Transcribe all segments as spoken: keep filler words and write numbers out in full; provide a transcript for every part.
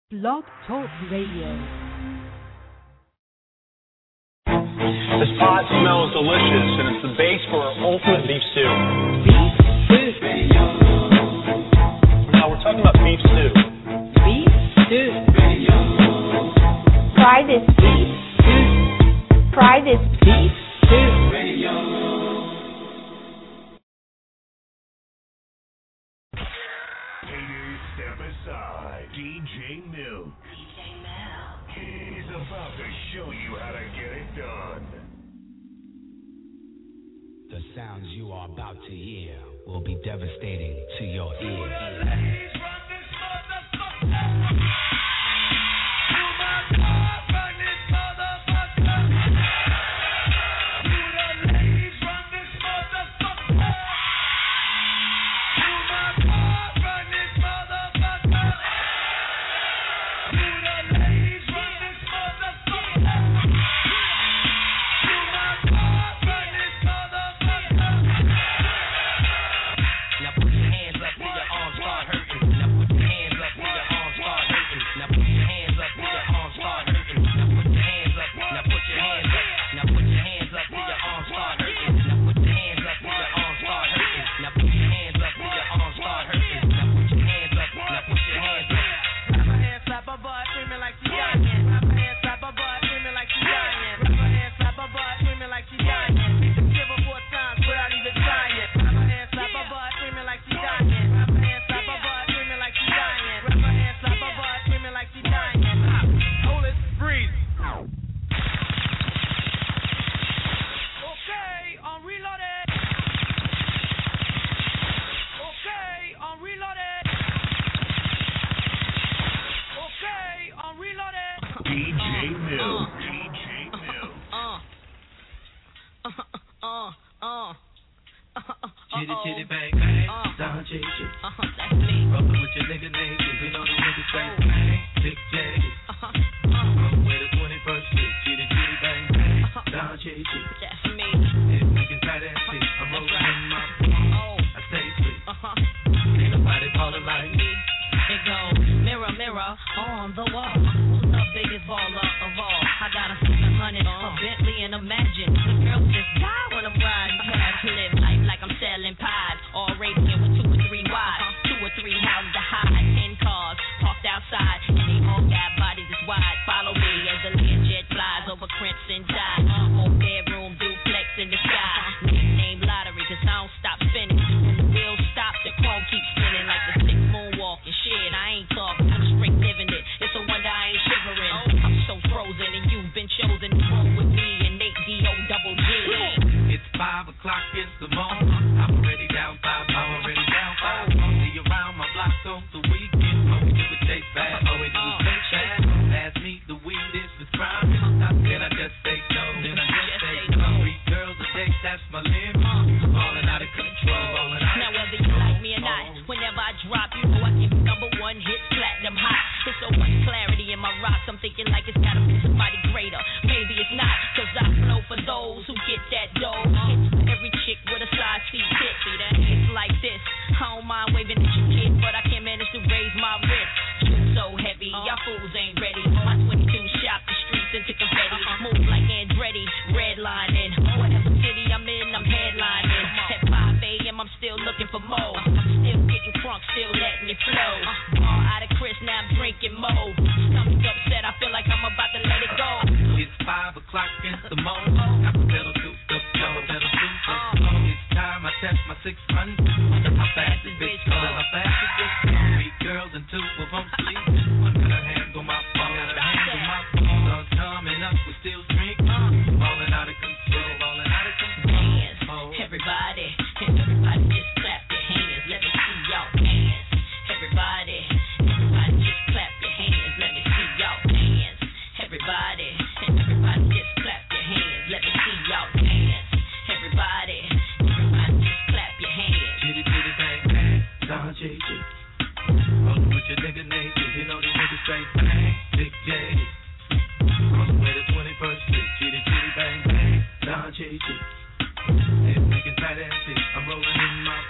Blog Talk Radio. This pot smells delicious, and it's the base for our ultimate beef stew. Beef stew. Now we're talking about beef stew. Beef stew. Try this beef stew. Try this beef stew. Haters, step aside. D J Milk. D J Milk. He's about to show you how to get it done. The sounds you are about to hear will be devastating to your ears.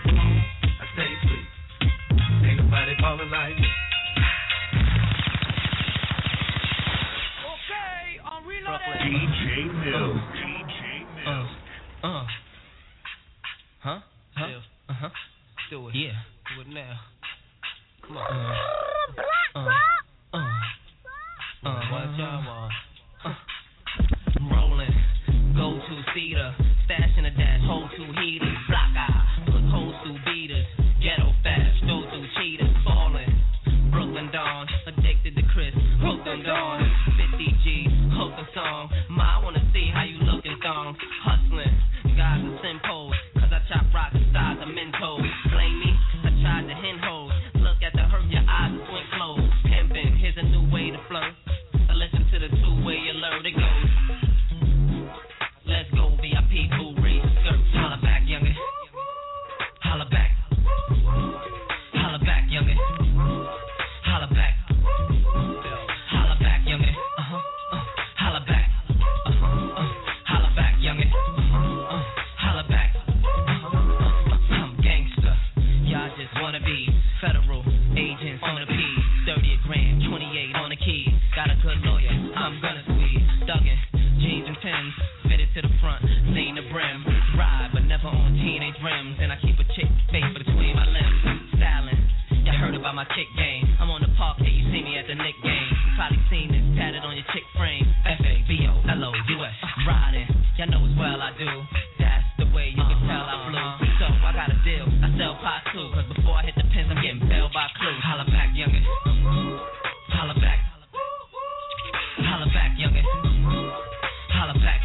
Ain't nobody ballin' like me. addicted to Chris, hooked on Dawn, fifty G's, hooked on song. Ma, I wanna see how you looking thong, hustling, guys are simple, cause I chop rock the size of Mentos. Blame me, I tried to hen hoes, look at the hurt, your eyes are swing closed. Pimpin', here's a new way to flirt, I listen to the two-way alert, it goes. Let's go, V I P, boo, raise the skirt, holla back, youngin', holla back, holla back, youngin', holla back, holla back, youngin', uh-huh, uh, holla back, uh-huh, uh, holla back, youngin', uh, uh, holla back, uh-huh, uh, I'm gangsta, y'all just wanna be federal agents on the P, thirty a gram, twenty-eight on the key, got a good lawyer, I'm gonna squeeze, thuggin', jeans and Timbs, fitted to the front, lean the brim, ride but never on teenage rims, and I keep a chick face between my limbs, styling, y'all heard about my kick game, I'm on the park, hey, you see me at the Knick game, you probably seen this tatted on your chick frame, F A B O L O U S, riding, y'all know as well I do, that's the way you can tell I flew, so I got a deal, I sell pot too, cause before I hit the pins I'm getting bailed by Clue, holla back youngin', holla back, holla back youngin', holla back,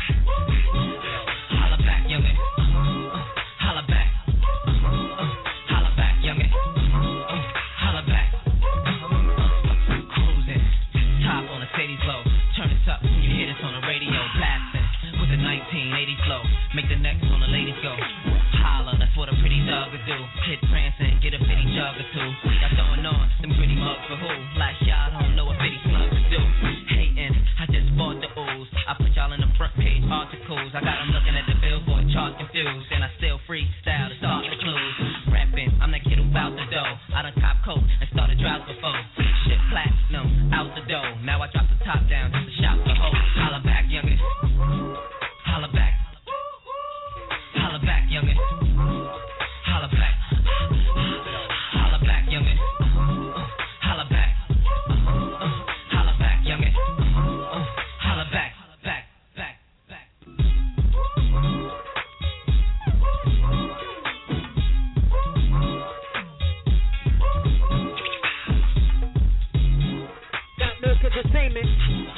holla back youngin', uh, holla back, uh, holla back youngin', uh, holla back, uh, cruising, top on a Sadie's low, turn this up when you hear this on the radio, blasting with the nineteen eighty flow, make the next on the ladies go, holla, that's what a pretty dog would do, hit prancing, get a bitty jug or two, y'all throwing on them pretty mugs for who, like y'all don't know what bitty slugs to do, hating, I just bought the ooze, I put y'all in the front page articles, I got them looking at the billboard chart confused, and I still freestyle to start the clues, rapping, I'm that kid who bout the dough, I done cop coat and started droughts before, shit platinum, out the dough, now I drop the top down just to shout the hoe, holla back youngin', holla back, holla back youngin', holla back, holla back youngin', uh, holla back, uh, holla back youngin', uh, holla back, back, back, back. Got Milk Entertainment.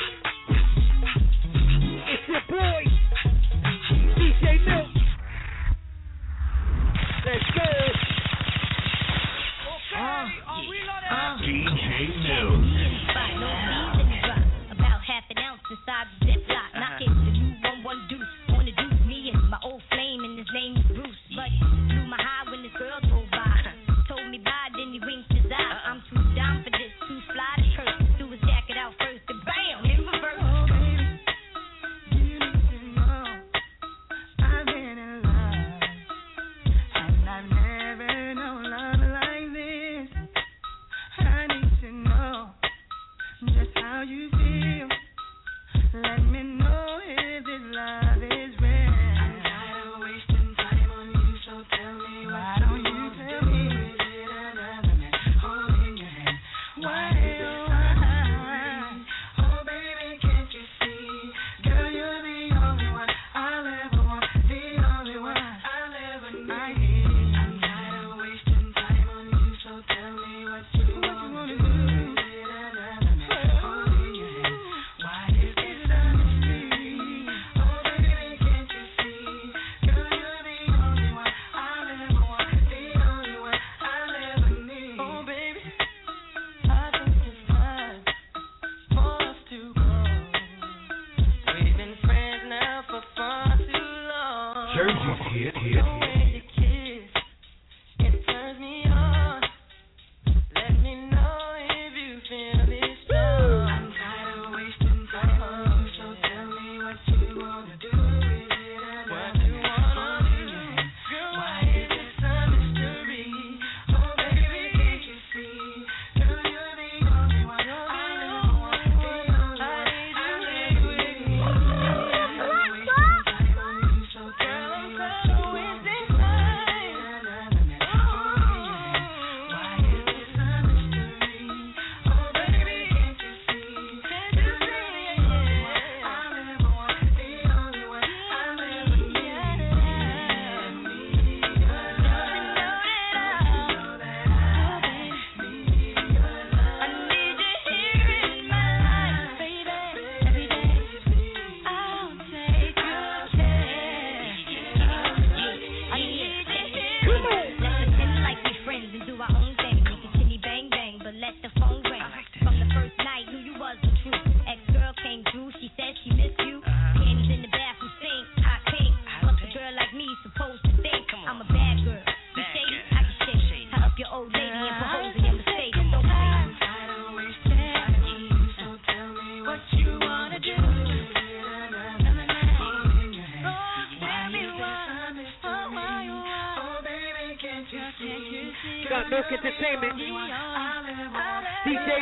It's your boy, D J Milk. Let's go. Okay, are we loaded? D J Milk. About half an ounce inside the Ziploc. Knock it, the new one one deuce. Wanna deuce me and my old flame, and his name is Bruce. But blew my high when this girl drove by. Told me bye, then he winked his eye. I'm too down for this, too fly to curse. Do his jacket out first, and bam, in reverse. Oh, baby, you need to know I've been in love, and I've never known love like this. I need to know just how you feel. Let me know if this love is real. I'm tired of wasting time on you, so tell me why don't you tell me? Is it another man holding your hand? Why, oh, why? Oh, baby, can't you see? Girl, you're the only one I'll ever want, the only one I'll ever need. I'm tired of wasting time on you, so tell me what you want to do. Is it another man holding your hand? Why is this so sweet? Oh, baby,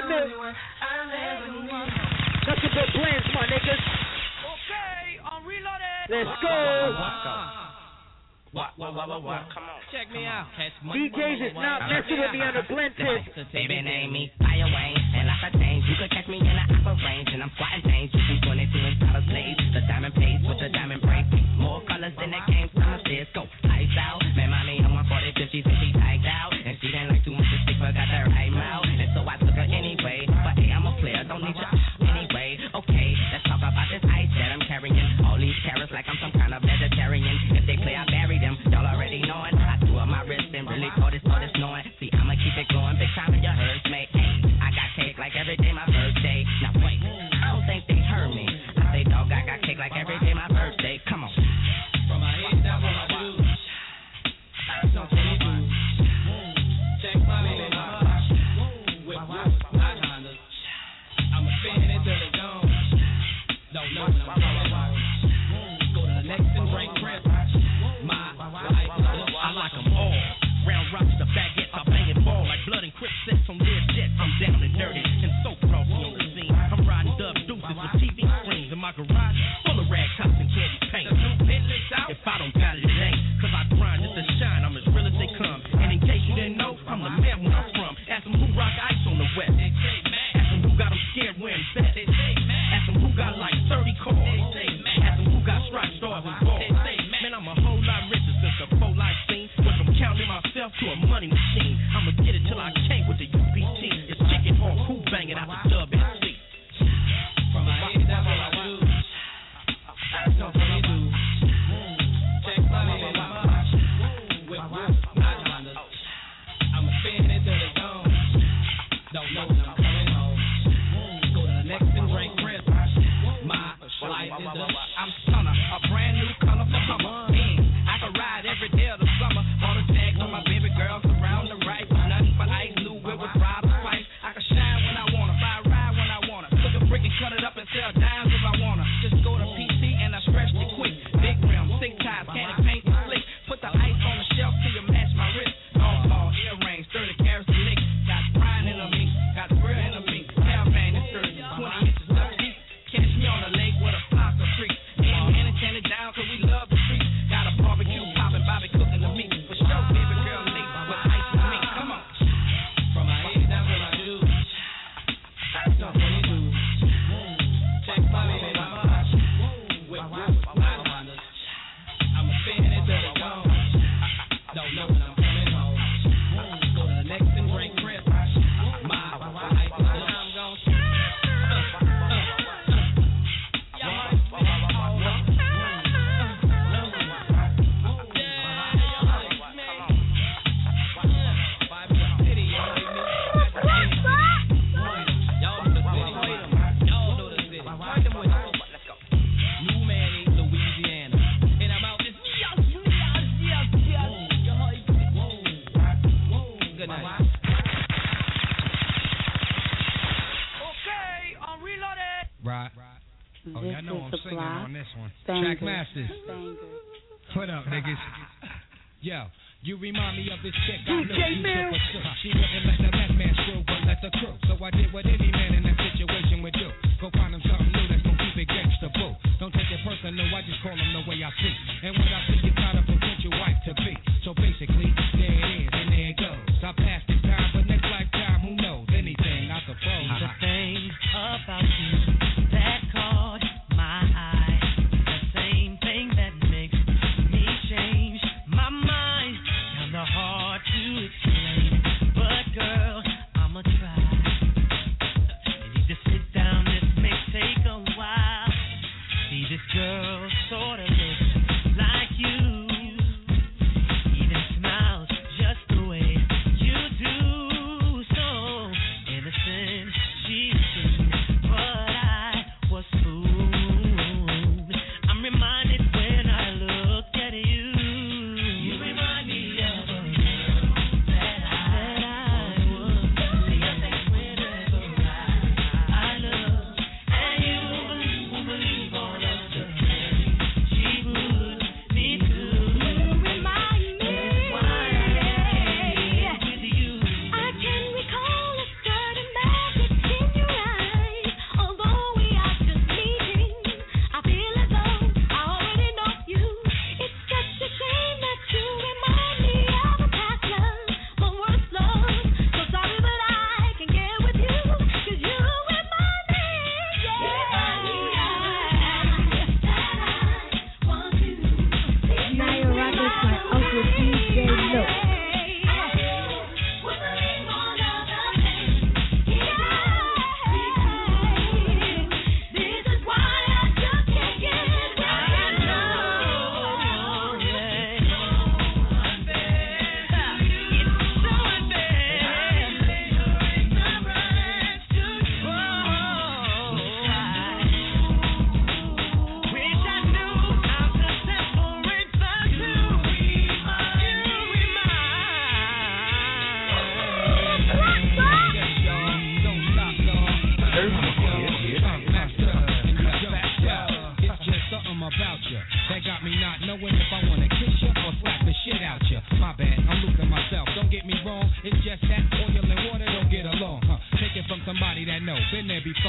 Milk. Nothing but blends, my niggas. Okay, I'm reloaded. Let's go. What, what, what, what, what? Come on. Check me out. D Js is not messing with me on the blend tip. Baby, name me Fire Wayne, and like a change, you could catch me in the upper range, and I'm squatting things. You see twenty-two and solid slaves, the diamond pace with the diamond break. More colors than the game, summer says go. Lights out, man, mommy on one forty, fifty, she tagged out, and she didn't like too much to stick, but got the right mouth, and so I took her anyway. But hey, I'm a player, don't need you anyway. Okay, let's talk about this ice that I'm carrying. All these carrots like I'm some kind of vegetarian. If they play, I bury them. Y'all already knowing. I threw up my wrist and really thought this, thought this knowing. See, I'ma keep it going. Big time in your herds, mate. Hey, I got cake like every day my birthday. Now wait, I don't think they heard me. I say, dog, I got cake like every day my birthday. Come on. From my head down to my boots. Don't tell me boots. Check my baby, my box. Whip, whip, hot Hondas. I'ma spin it till it's gone. Don't know when I'm coming home. Go to the next and drink Chris. My life, I like them all. Round rocks, the baguettes, I bang it ball like blood and quick sets on their jets. I'm down and dirty and so frosty on the scene. I'm riding dub deuces with T V screens in my garage full of rag tops and candy paint. If I don't got it, it ain't. Cause I grind just to shine, I'm as real as they come. And in case you didn't know, I'm the man where I'm from. Ask them who rock ice on the west. Ask them who got them scared wearing vests. Ask them who got like thirty cars. Ask them who got striped stars and balls. Man, I'm a whole lot richer since the full life scene. Went from counting myself to a money machine. I'ma get it till I can't with the U P T. It's chicken or who bang it out the dub and see. From my head down to my boots. Don't tell me do. Check my baby, my box. Whip, whip, hot Hondas. I'ma spin it till it's gone. Don't know when I'm coming home. Go to the next and drink Chris. My life is the I'm stunner, a brand new color for summer. I can ride every day of the summer. All the tags on my baby girl surround the right. Nothing but ice, new whip with ride or spice. I can shine when I wanna, buy a ride when I wanna. Took a brick and cut it up and sell dimes if I wanna. Just go to P C and I stretch it quick. Big rim, thick ties, candy paint and slick. Put the ice on the shelf till you match my wrist. Long ball, earrings, thirty carats of lick. Got brine in a mink, got square in a mink. Caravan is thirty, twenty inches up deep. Catch me on the lake with a flock of freaks. And it turn it down cause we love the streets. Got a barbecue poppin', Bobby cooking the meat. For sure, baby girl, late with ice and mink. Come on. From my head down to my shoes. Don't tell me do. Check my baby, my box. Whip, whip, hot Hondas. I'ma spin it till it's gone. Don't know when I'm coming home. Go to the next and drink Chris. My life is the I'm gon' Right. Oh, This y'all know is I'm the singing block. on this one. Banger. Track Masters. Banger. What up, niggas? Yo, you remind me of this chick I D knew. J You Milk. took a sip. She wouldn't let the left man screw, but let the crew. So I did what any man in that situation would do. Go find him something new that's gonna keep it gangsta boo. Don't take it personal, I just call him the way I see. And when I see you kind of potential wife to be. So basically, there it is, and there it goes. I passed this time, but next lifetime, who knows? Anything, I suppose. The thing about you that caught my eye, the same thing that makes me change my mind. Kinda hard to explain, but girl, I'ma try. You need to sit down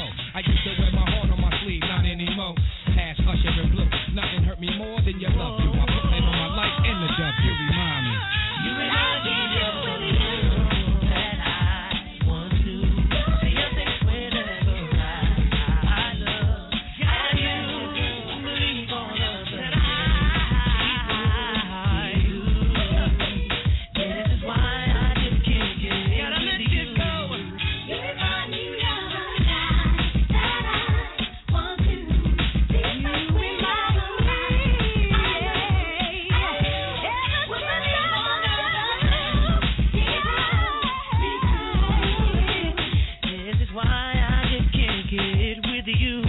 before. I used to wear my heart on my sleeve, not anymore. Ash, Usher, and Blue. Nothing hurt me more than your love do. I put it on my life in the dub. You remind me. You remind me of you that I want to see your face whenever I love. And you believe all of that I do. This is why I just can't get with you. You remind me of the time that I want to see your face whenever This is why I just can't get with you.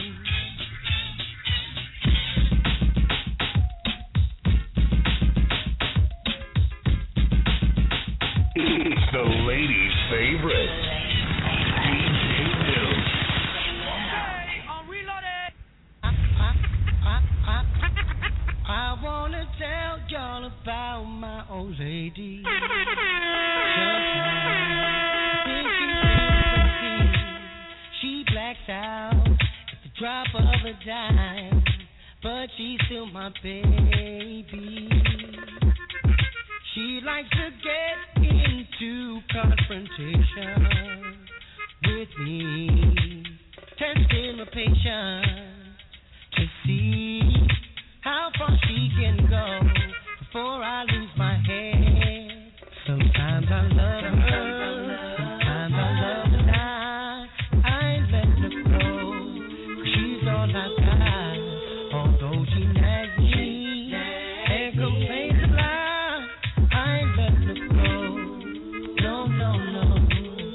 It's the ladies' favorite. D J Milk. I wanna tell y'all about my old lady. She blacks out at the drop of a dime, but she's still my baby. She likes to get into confrontation with me, testing my patience to see how far she can go before I lose my head. Sometimes I love her, sometimes I love her not. I ain't letting her go, 'cause she's all I got. Although she nags me and complains a lot, I ain't letting her go. No, no, no.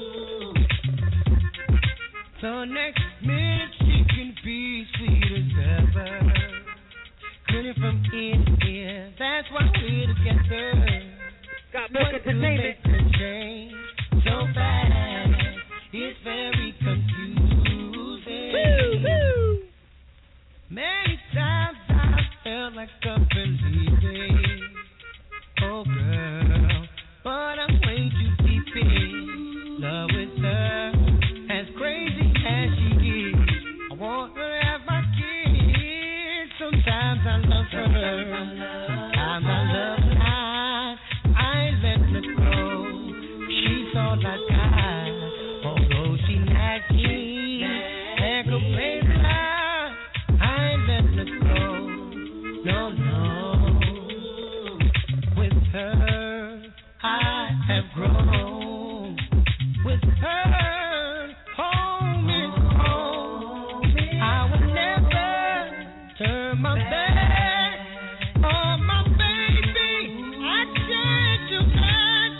The next minute she can be sweet as ever. Grinning from ear to ear, that's why we're together. Got Milk Entertainment. What could make her change so fast? It's very confusing. Woo, woo. Many times I felt like a believing, oh girl, but I'm way too deep in love with her. As crazy as she is, I want her to have my kids. Sometimes I love her, sometimes I love her not. I ain't letting her go, she's all I got. Although she nags me and complains a lot, I ain't letting her go. No, no. With her, I have grown. With her, home is home. I would never turn my back on my baby. I can't do that.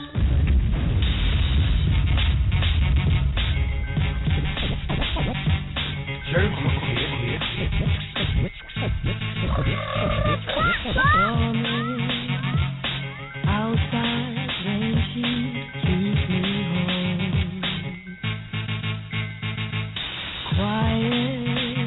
Outside when she keeps me home. Quiet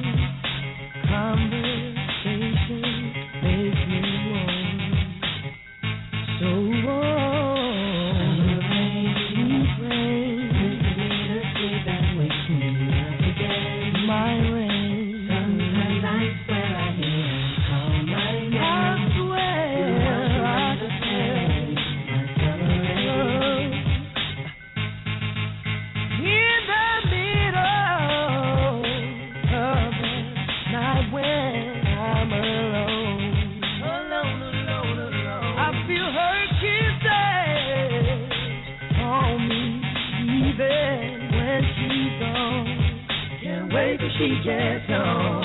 conversation makes me warm. So warm. Sweet rain makes me to sleep and wakes me up again. My rain. Sometimes I swear I hear her call my name. I swear I swear my summer rain. In the middle of the night when I'm alone, alone, alone, alone, I feel her kisses on me, even when she's gone. Can't wait till she gets home.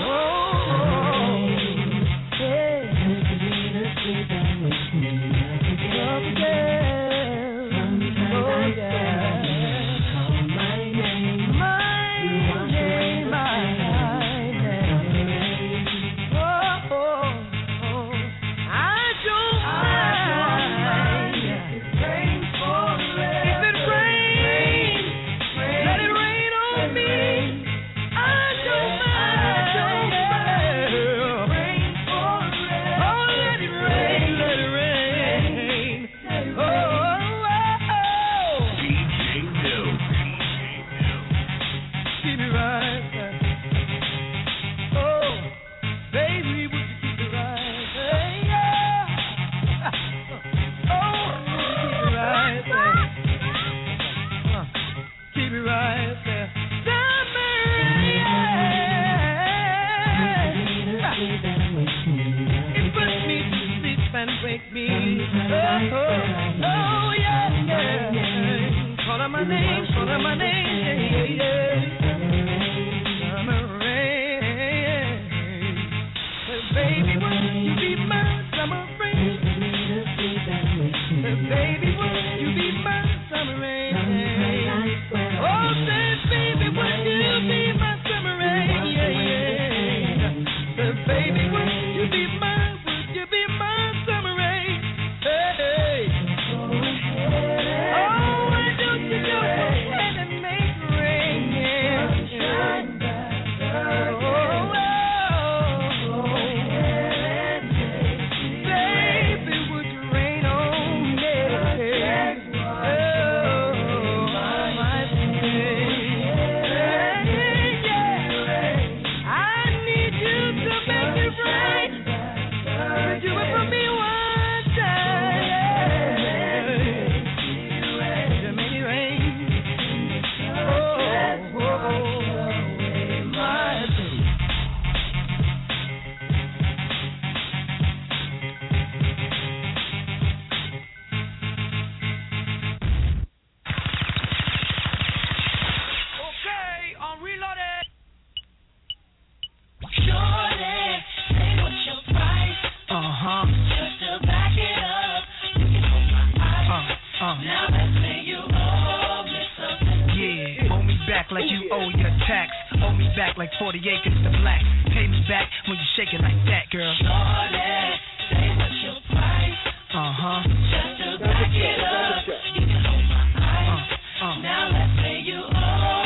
Yeah. Takes me to sleep and wakes me up again. Sometimes I swear call my name. My name, my name. Oh, oh, oh. I don't mind. If it rains for rain. If it rains, let it rain on me. I don't mind. back like forty acres to black. Pay me back when you shake it like that, girl. Shorty, say what's your price? Uh-huh. Just to back it up, you can hold my eyes. Uh, uh. Now let's say you owe,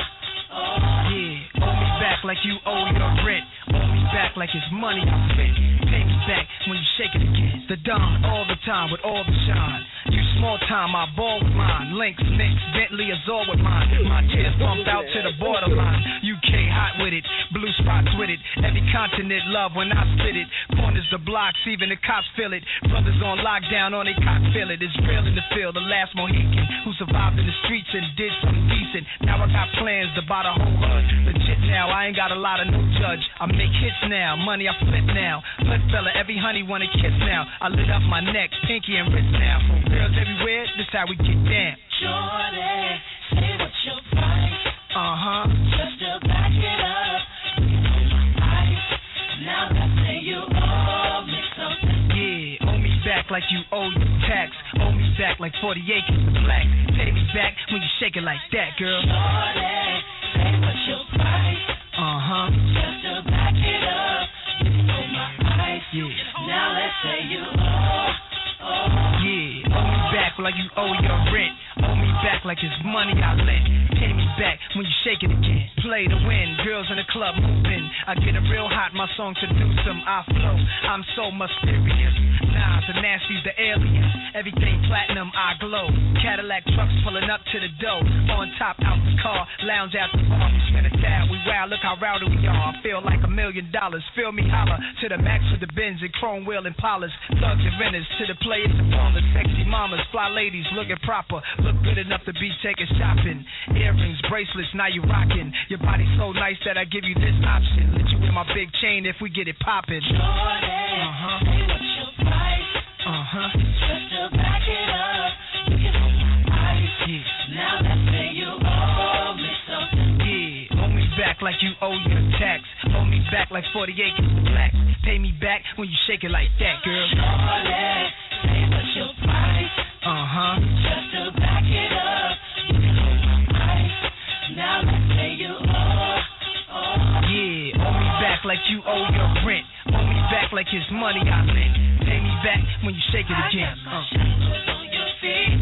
oh. Yeah, owe me back like you owe your rent. Owe me back like it's money I spent. Pay me back when you shake it again. The Don all the time with all the shine. You small time, I ball with mine. Links, Knicks, Bentley, Azor with mine. My tears bumped out to the borderline. U K hot with it, blue spots with it. Every continent love when I spit it. Corners the blocks, even the cops feel it. Brothers on lockdown, on they cock feel it. It's real in the field, the last Mohican who survived in the streets and did something decent. Now I got plans to buy the whole hood. Legit now, I ain't got a lot of no judge. I make hits now, money I flip now. Flip fella, every honey wanna kiss now. I lit up my neck, pinky and wrist now. Girls everywhere, this how we get down. Shorty, say what's your price? Uh-huh. Just to back it up, you can hold my eyes. Now let's say you owe me something. Yeah, owe me back like you owe your tax. Owe me back like forty acres of black. Pay me back when you shake it like that, girl. Shorty, say what's your price? Uh-huh. Just to back it up, you can hold my eyes. Yeah. Now let's say you owe, oh. Yeah, owe me back like you owe your rent. Owe me back like it's money I lent. Pay me back when you shake it again. Play to win, girls in the club moving. I get it real hot, my song seduce them. I flow, I'm so mysterious. Nah, the nasties, the aliens. Everything platinum, I glow. Cadillac trucks pulling up to the door. On top, out the car, lounge at the bar. Spin a tab, we wow, look how rowdy we are. I feel like a million dollars. Feel me holler to the max with the Benz and chrome wheel and Impalas. Thugs and renters to the players and ballers. Sexy mamas, fly ladies, looking proper. Look good enough to be taken shopping. Earrings, bracelets, now you rocking. Your body's so nice that I give you this option. Let you wear my big chain if we get it poppin'. Shorty, uh-huh. Say what's your price? Uh-huh. Just to back it up, you can hold my eyes. Yeah. Now let's say you owe me something. Yeah, owe me back like you owe your tax. Owe me back like forty acres of black. Pay me back when you shake it like that, girl. Shorty, say what's your price? Uh-huh. Just to back it up, you can hold my eyes. Now let's say you owe, oh. Yeah, owe me back like you owe your rent. Owe me back like it's money I lent. Pay me back when you shake it again. I got my uh. shackles on your feet.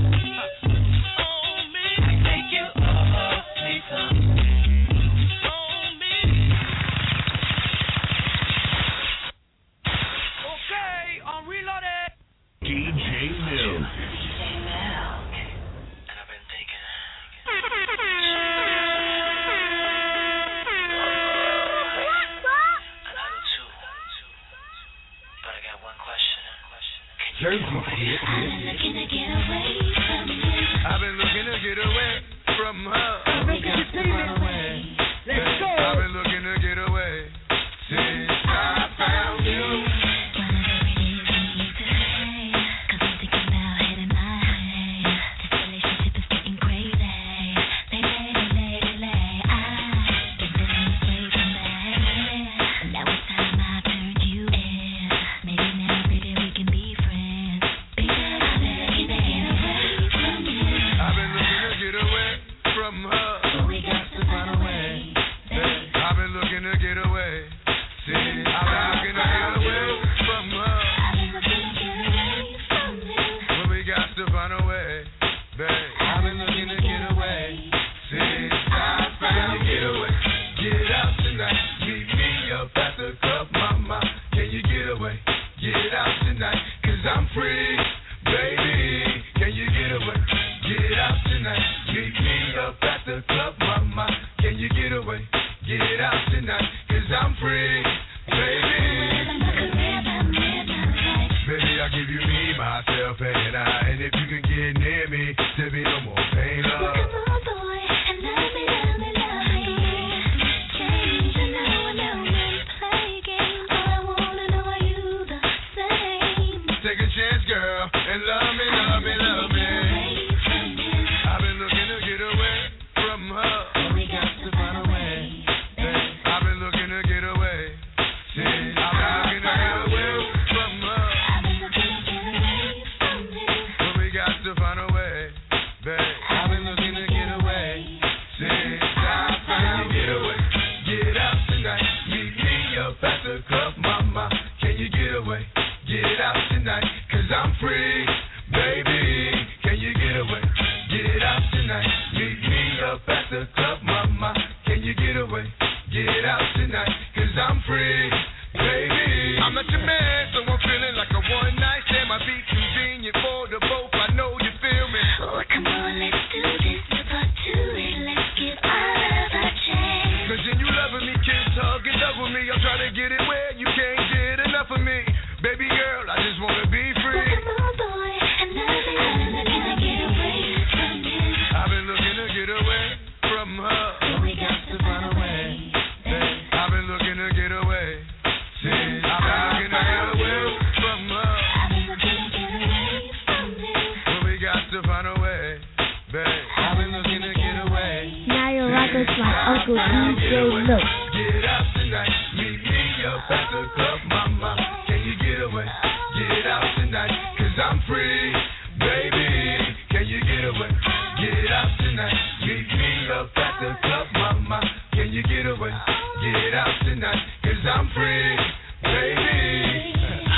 Oh, me. I think you owe me some. Okay, I'm reloaded. D J Milk. D J Milk. And I've been thinking. Another two. But I got one question. Can you Jersey. I've been looking to get away from you. I've been looking to get away from her. Let's get this away. Let's go. I've been looking to get away since I found you. I've been looking to get away up at the club, mama. Can you get away? Get out tonight, cause I'm free, baby. Can you get away? Get out tonight. Meet me up at the club, mama. Can you get away? Get out tonight, cause I'm free, baby. I'm not your man, so I'm feeling like a one night stand. Might be convenient for the both, I know you feel me. Oh, come on, let's do this. Part two, and let's get out of our chair. Cause then you loving me, kiss, hug, and love with me. I'm trying to get it where you can't get enough of me. Baby girl, I just wanna be free. Well, come on, boy, and love it. I've been looking to get away from you. I've been looking to get away from her. But we got to find a way. I've been looking to get away. See, I've been looking to get away from her. I've been looking to get away from you. But we got to find a way, babe. I've been looking to get away. Now you're rocking with my Uncle D J Milk. Get out tonight, meet me up at the club, mama. Can you get away? Get out tonight, cause I'm free, baby. Can you get away? Get out tonight, meet me up at the club, mama. Can you get away? Get out tonight, cause I'm free, baby.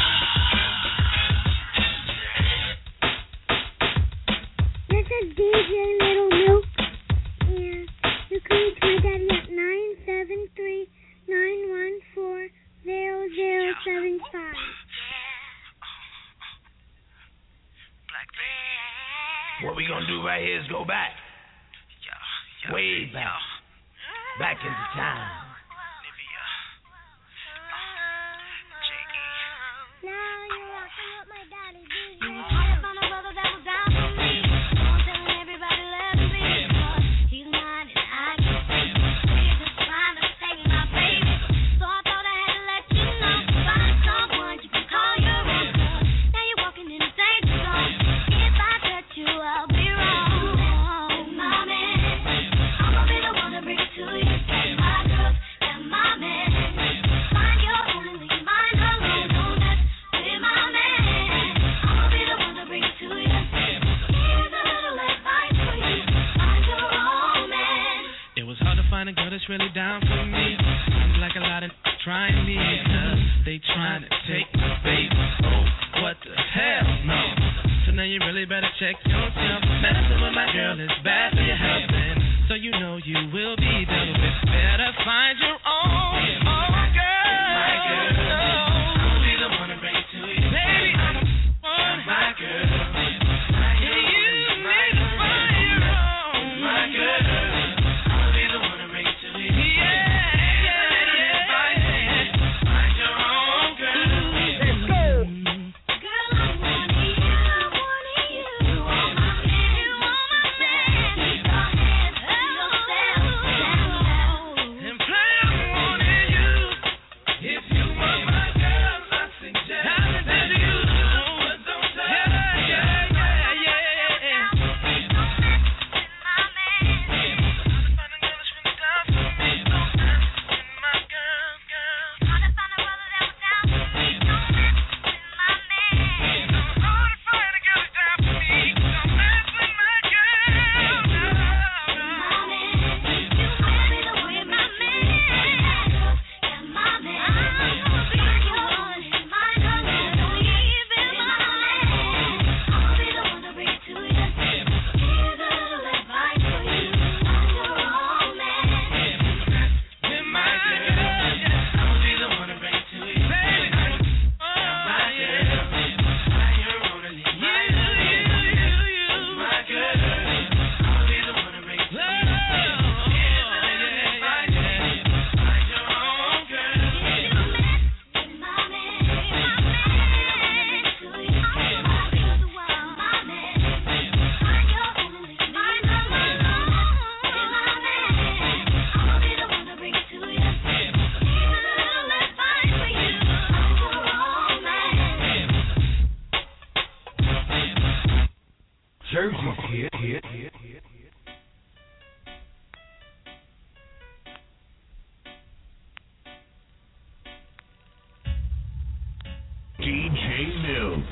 This is D J Little Milk. Yeah, you can reach my daddy at nine seven three, nine one four, zero zero seven five. What we gonna do right here is go back, way back, back into time. Now you're rocking with my daddy, D J. I found a brother that was down for me. I'm telling everybody left me. He's mine and I can't see. He's just trying to take my baby. So I thought I had to let you know. Find someone you can call your own. Now you're walking in the danger zone. If I touch you, I'll be wrong. My man, I'm gonna be the one to bring it to you. That's my girl, that's my man. Find your own and leave mine alone. Don't mess with my man. I'm gonna be the one to bring it to you. Here's a little advice for you. Find your own man. It was hard to find a girl that's really down for me. Seems like a lot of trying me, cause they trying to take my baby. Oh, what the hell, no. So now you really better check yourself. Messing with my girl is bad for your health, and so you know you will be dealt with. Better find your own, own girl. My girl, I'll be the one to bring it to you. Baby, I'm the one. My girl, yeah, you need to find your own. My girl, I'll be the one to bring it to you. Yeah, yeah, yeah. Find your own girl. Let's go. Girl, I want you, I want you. You are my man, you are my man. Keep your hands to yourself, down, down. And play on you. If you want my girl, I suggest I suggest you do, but don't say yeah, yeah, yeah, yeah. Don't mess with my man. Find a girl that's really down for me. Don't mess with my girl, girl. Hard to find a brother that was down for me. Don't mess with my man. Hard to find a girl that's down for me. Don't mess with my girl, girl. My man, you wanna be the one with my man. Yeah, my man. I'm gonna be yours, my girl. Don't leave it, my man. I'm gonna be the one to bring it to you. Here's a little advice for you. Find your own man. With my girl, I'll be the one to bring it to you. Baby, my girl, find your own and leave my girl. My girl, I'll be the one to bring it to you. Here's a little advice, find your own girl. My man, my man. To you, I'm gonna be the one, my man. Find your own and leave mine alone. My man, I'm gonna be the one to bring it to you. Here's a little advice for you. Find your own man. Jersey's here, here, here, here. D J Milk.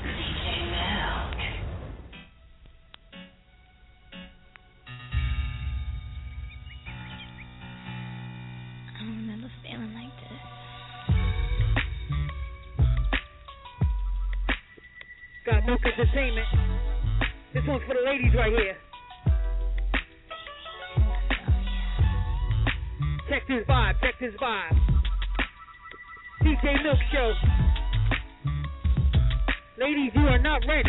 I don't remember feeling like this. Got Milk Entertainment. This one's for the ladies right here. Check this vibe, check this vibe. D J Milk Show. Ladies, you are not ready.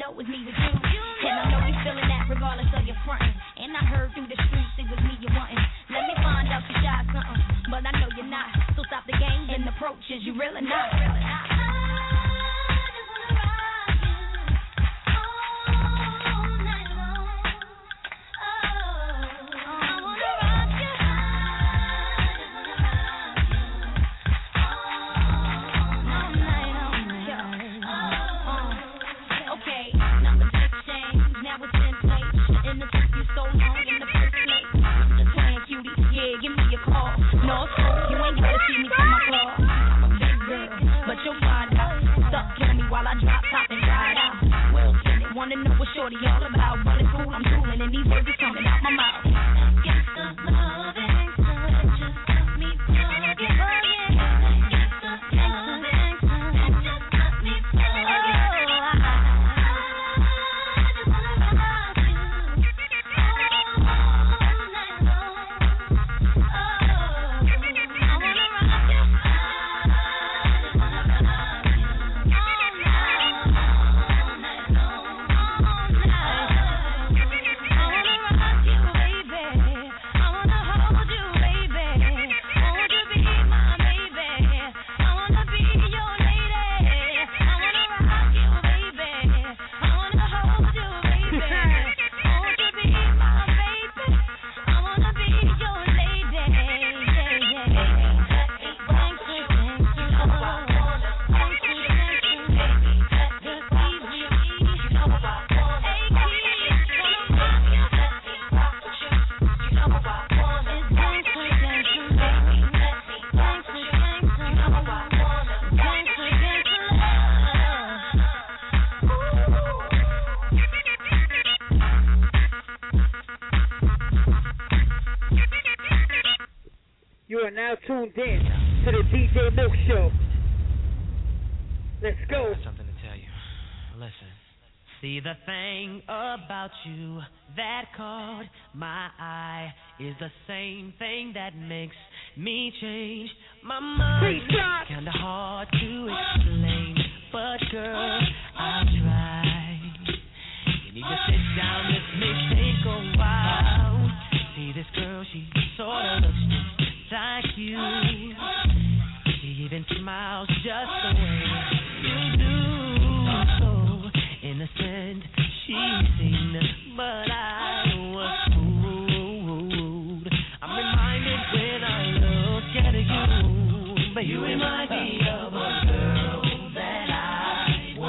know it's me with you. And I know you feeling that regardless of your frontin'. And I heard through the streets it was me you wantin'. Let me find out you shy something, but I know you're not. So stop the games and approaches, you really not. Really not. No, you ain't gotta see me from my club. I'm a big girl, but you'll find out. Stuck on me while I drop top and ride out. Well, you wanna know what shorty all about? Well, it's cool, I'm drooling and these words is coming out my mouth. Get the love and just let me plug it. Get the love and just let me plug it. Now tuned in to the D J Milk Show. Let's go. I got something to tell you. Listen. See, the thing about you that caught my eye is the same thing that makes me change my mind. Kinda hard to explain, but girl, I'll try. You need to sit down, let me think a while. See, this girl, she sorta looks just like you. She even smiles just the way you do. So innocent she seemed, but I was fooled. I'm reminded when I look at you, but you remind me of a girl that I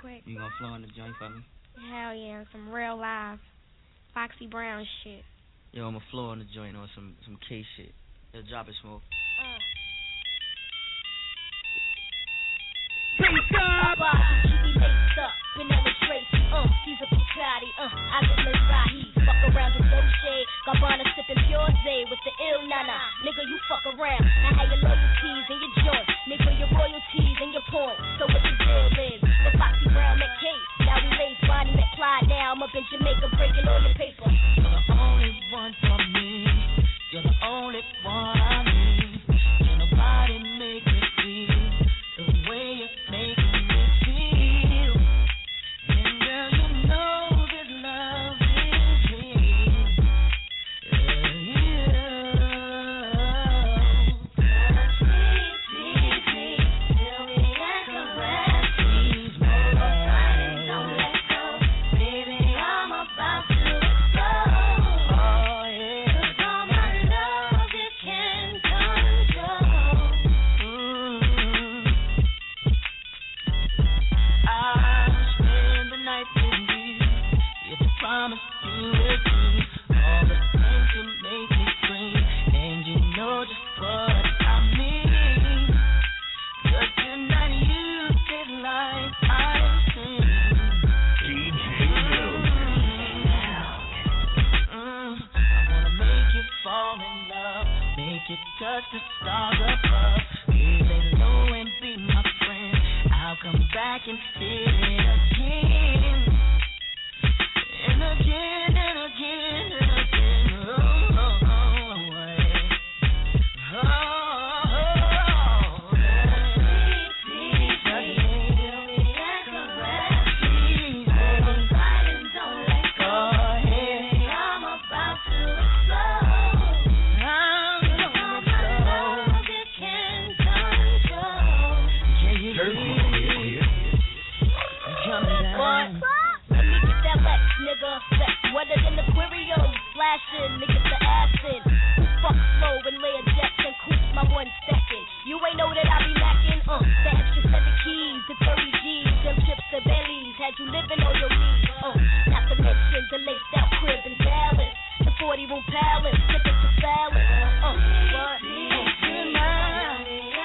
quick. You gonna flow in the joint for me? Hell yeah, some real live Foxy Brown shit. Yo, I'ma flow in the joint on some some K shit. Yo, drop it, Smoke. Uh. Keep me laced up, vanilla Tracy, uh, he's a Bugatti, uh, I live Mizrahi, fuck around the Dolce, Gabbana sipping Pure Zay with the ill nana, nigga you fuck around, I had your loyalties and your joint, nigga your royalties and your point, so what the deal is, the Foxy Brown McCase, now we lace Bonnie McClyde, now I'm up in Jamaica breaking all your paper. You're the only one for me, you're the only one I need, can't nobody make me feel the way you make me feel. And girl, you know that love is real. Yeah, yeah. Sweet, sweet, sweet, till we like a rat. Please, baby, don't let go. Baby, I'm about to explode. Oh, yeah. 'Cause all my love you can control. Mm-hmm. I'll spend the night with you if I promise you will do all the things to make me scream, and you know just what I mean. 'Cause tonight you did like ice cream. D J Milk. Mm, I wanna make you fall in love, make you touch the stars above. You lay low and be my friend. I'll come back and hit it again, and again and again and again. Oh, oh, oh, yeah. Oh, oh, oh. Sweet, sweet, sweet, till we like a rat. Please, hold on tight and don't let go. Baby, I'm about to explode. I'm gonna explode. You can control. Can you Jersey, feel it? Coming down. Let me get that Lex, nigga. Sex wetter than Aquario. Flashing, niggas the acid. Who fuck slow and lay a deck and coop my one second. You ain't know that I be macking. Uh, the extra seven keys, the thirty G's, them chips and bellies. Had you living on your knees. Uh, not to mention the laced out crib and palace. The forty room palace, sipping to salad. Uh, what? Uh, tonight.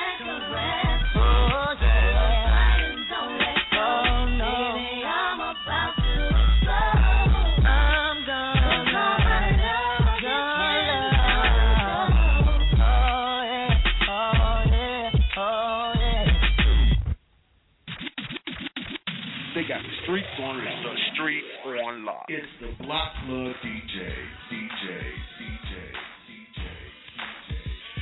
Oh, yeah. Don't let go. Oh, no. Baby, I'm about to explode. I'm gonna love, oh yeah, oh yeah, oh yeah. They got the streets on lock. The streets on lock. It's the Block Club D J, D J, D J, D J, D J.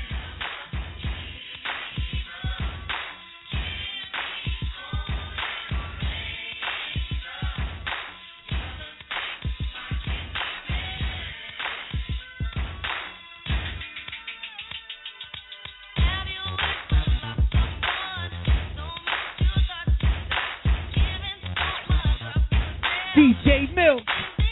D J Milk.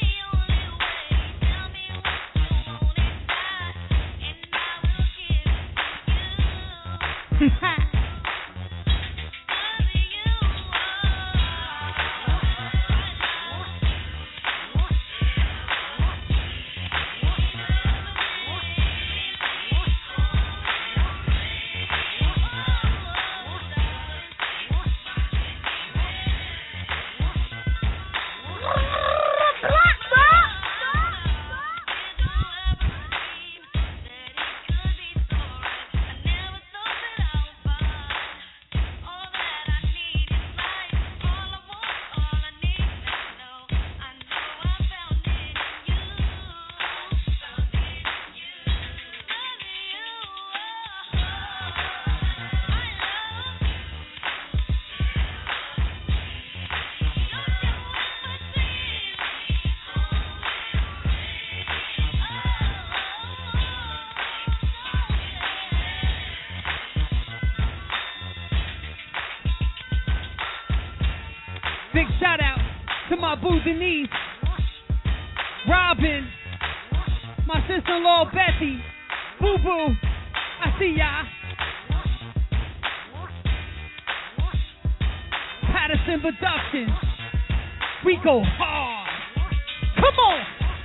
Big shout out to my boo Denise, Robin, my sister-in-law Betty, Boo Boo, I see ya. Patterson Jackson Productions. We go hard. Come on.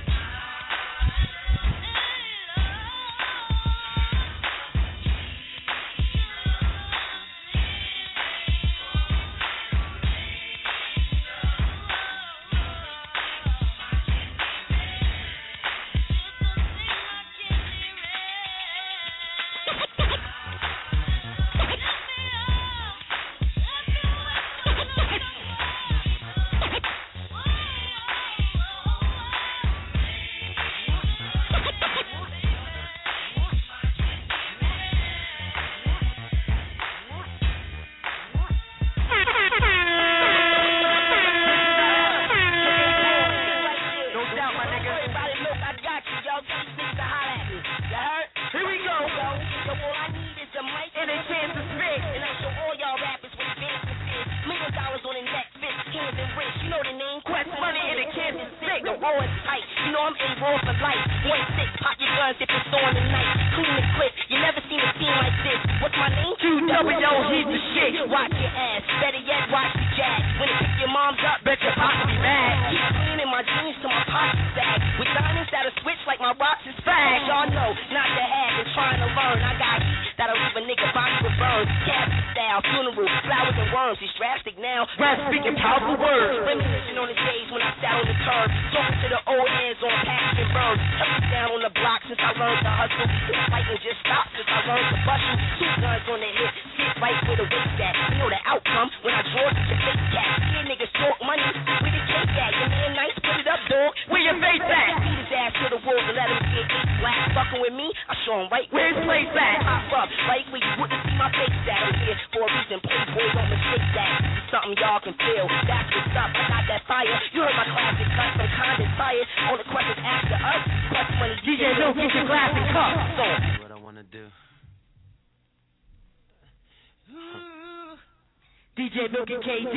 D J Milk and K D.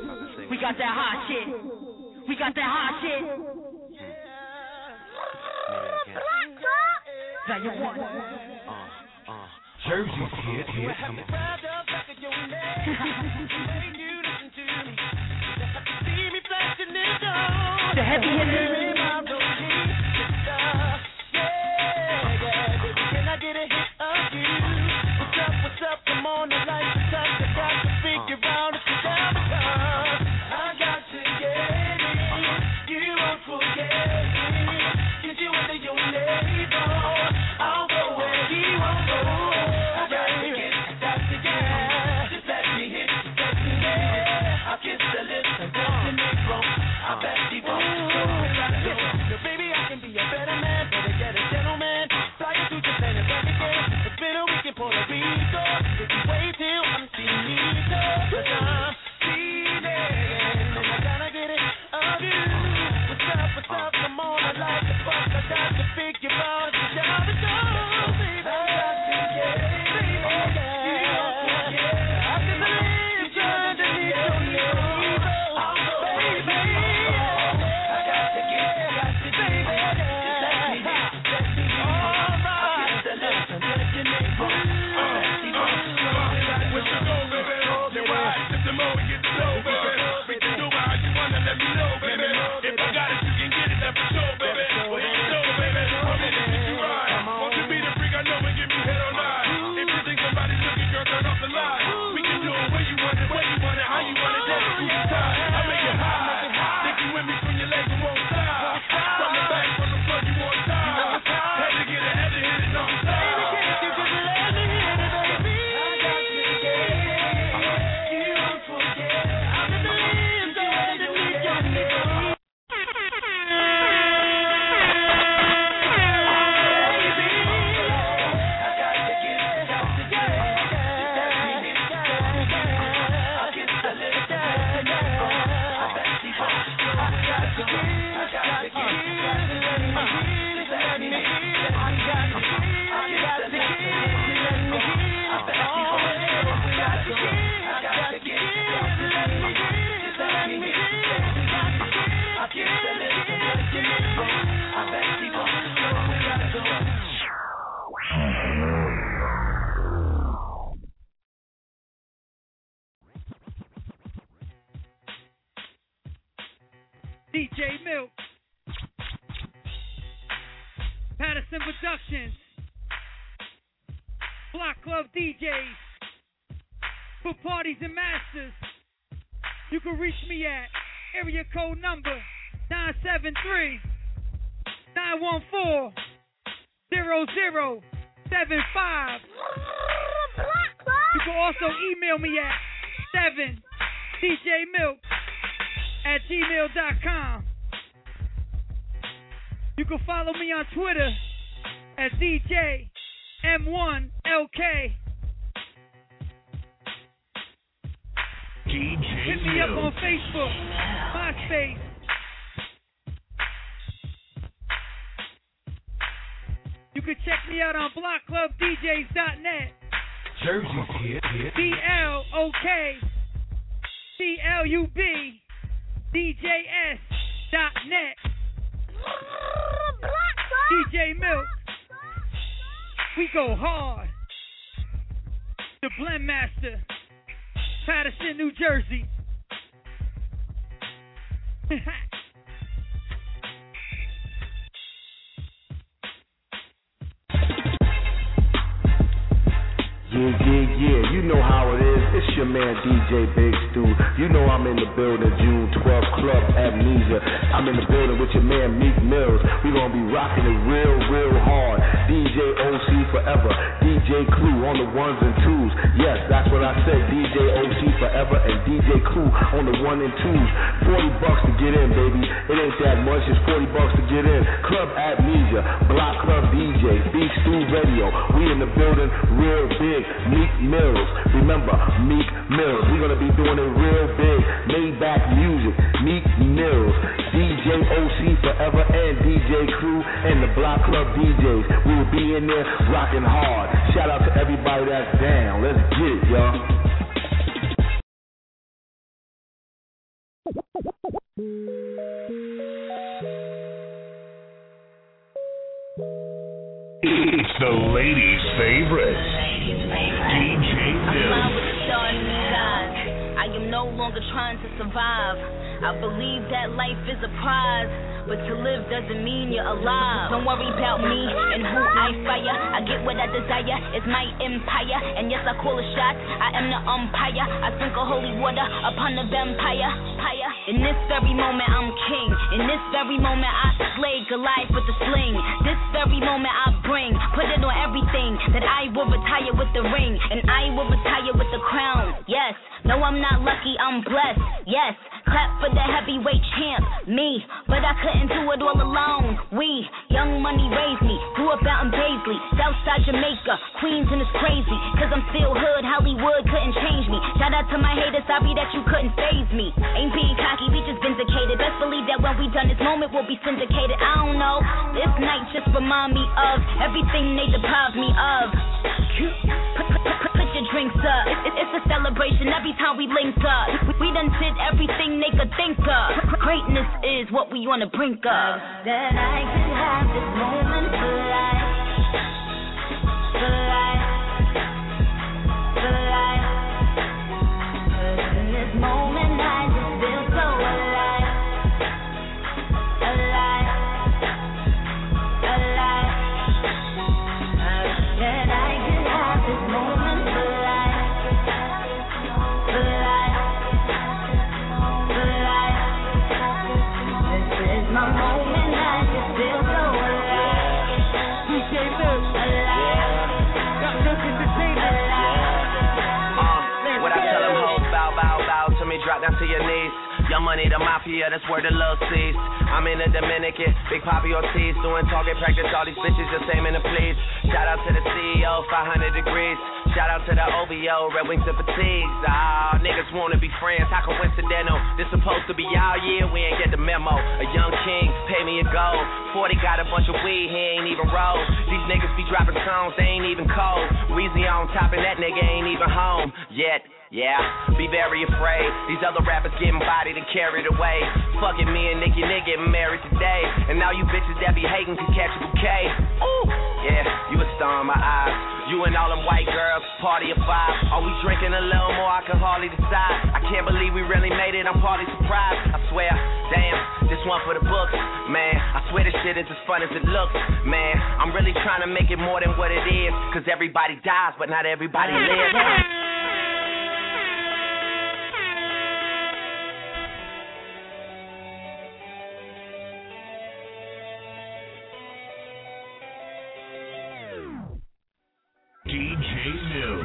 We got that hot shit. We got that hot shit. That you want. Uh, uh. Jersey's here, here. The heavy hitters. Can I get a hit of you? What's up, what's up? Come on, the lights are touch. I got to figure out if you're down to come. I got to get it. You won't forget me. Get you under your label. I'll go where he won't go. I got to get, got to get. Just let me hit, let me hit. I'll kiss the lips and touch the negro. I bet he won't go. So baby, I can be a better man, better get a gentleman. Fly you through Japan and every day. It's been a week in Puerto Rico. If you wait till I'm finito, 'cause I'm feeling. I gotta get it of you. What's up, what's up? Come on, I like the fuck. I got to figure out if you're down to go, baby. I got to get it, baby. You don't forget. I can believe you're underneath your label. Oh, baby. I got to get, got to, baby. Just let me hit, let me hit. All right. I get the lips and let your name go. What's your goal, baby? You ride, sip the more, get the flow, baby. We can do it how you wanna, let me know, baby. If I got it, you can get it, that's for sure, baby. Well, you know, baby, I'm in it, if you ride. Won't you be the freak I know and give me head on nine? If you think somebody's looking, girl, turn off the line. We can do it where you want it, where you want it, how you want it, that's the time. I make it high. Stick you with me from your legs and won't stop. From the back, from the front, you won't stop. Had to get it, had to hit it, don't stop. I got to get it. You won't forget. D J Milk, Patterson Productions, Block Club D Js, for parties and masters. You can reach me at area code number nine seven three, nine one four, zero zero seven five. You can also email me at seven D J milk at gmail dot com. You can follow me on Twitter at D J M one L K. D J Hit me up on Facebook, MySpace. You can check me out on block club d js dot net. Jersey here, here. B L O K C L U B D J S dot net. D J Milk. We go hard. The Blend Master. Patterson, New Jersey. Yeah, yeah, yeah, you know how it is. It's your man D J Big Stu. You know I'm in the building, June twelfth, Club Amnesia. I'm in the building with your man Meek Mills. We gonna be rocking it real, real hard. D J O C forever. D J Clue on the ones and twos. Yes, that's what I said. D J O C forever and D J Clue on the one and twos. forty bucks to get in, baby. It ain't that much, it's forty bucks to get in. Club Amnesia, Block Club D J, Big Stu Radio. We in the building real big. Meek Mills, remember Meek Mills. We're gonna be doing it real big. Maybach Music, Meek Mills, D J O C forever and D J Crew and the Block Club D Js. We will be in there rocking hard. Shout out to everybody that's down. Let's get it, y'all. It's the ladies' favorite. D J I'm with the stars in the sky. I am no longer trying to survive. I believe that life is a prize, but to live doesn't mean you're alive. Don't worry about me and who I fire. I get what I desire, it's my empire. And yes, I call a shot, I am the umpire. I sprinkle holy water upon the vampire. In this very moment, I'm king. In this very moment, I slay Goliath with the sling. This very moment, I bring, put it on everything, that I will retire with the ring, and I will retire with the crown. Yes, no, I'm not lucky, I'm blessed. Yes, clap for the heavyweight champ, me. But I couldn't do it all alone. We, Young Money raised me, grew up out in Paisley, Southside Jamaica, Queens, and it's crazy, cause I'm still hood, Hollywood couldn't change me. Shout out to my haters, sorry that you couldn't faze me. Ain't being cocky, we just vindicated. Best believe that when we done this moment, we'll be syndicated. I don't know, this night just remind me of everything they deprived me of. Put, put, put, put your drinks up, it, it, it's a celebration every time we link up. We, we done did everything they could think of. Greatness is what we on the brink of. That I could have this moment for life, for life, for life. Cause in this moment I just feel so alive, alive, alive. That I could have this moment for life, for life, for life. This is my moment, I just feel so alive. D J Milk, got nothing to say to What I tell them hoes, bow, bow, bow to me, drop down to your knees. Young Money, the mafia, that's where the love sees. I'm in the Dominican, Big Papi Ortiz, doing target practice, all these bitches just aiming to please. Shout out to the C E O, five hundred degrees. Shout out to the O V O, Red Wings and Fatigues. Ah, niggas wanna be friends, how coincidental? This supposed to be our year, we ain't get the memo. A young king, pay me a gold. forty got a bunch of weed, he ain't even roll. These niggas be dropping songs, they ain't even cold. Weezy on top and that nigga ain't even home yet. Yeah, be very afraid. These other rappers getting bodied and carried away. Fucking me and Nicki Nick getting married today. And now you bitches that be hating can catch a bouquet. Ooh, yeah, you a star in my eyes. You and all them white girls, party of five. Are we drinking a little more? I can hardly decide. I I can't believe we really made it, I'm partly surprised. I swear, damn, this one for the books. Man, I swear this shit is as fun as it looks. Man, I'm really trying to make it more than what it is. Cause everybody dies, but not everybody lives. D J Milk.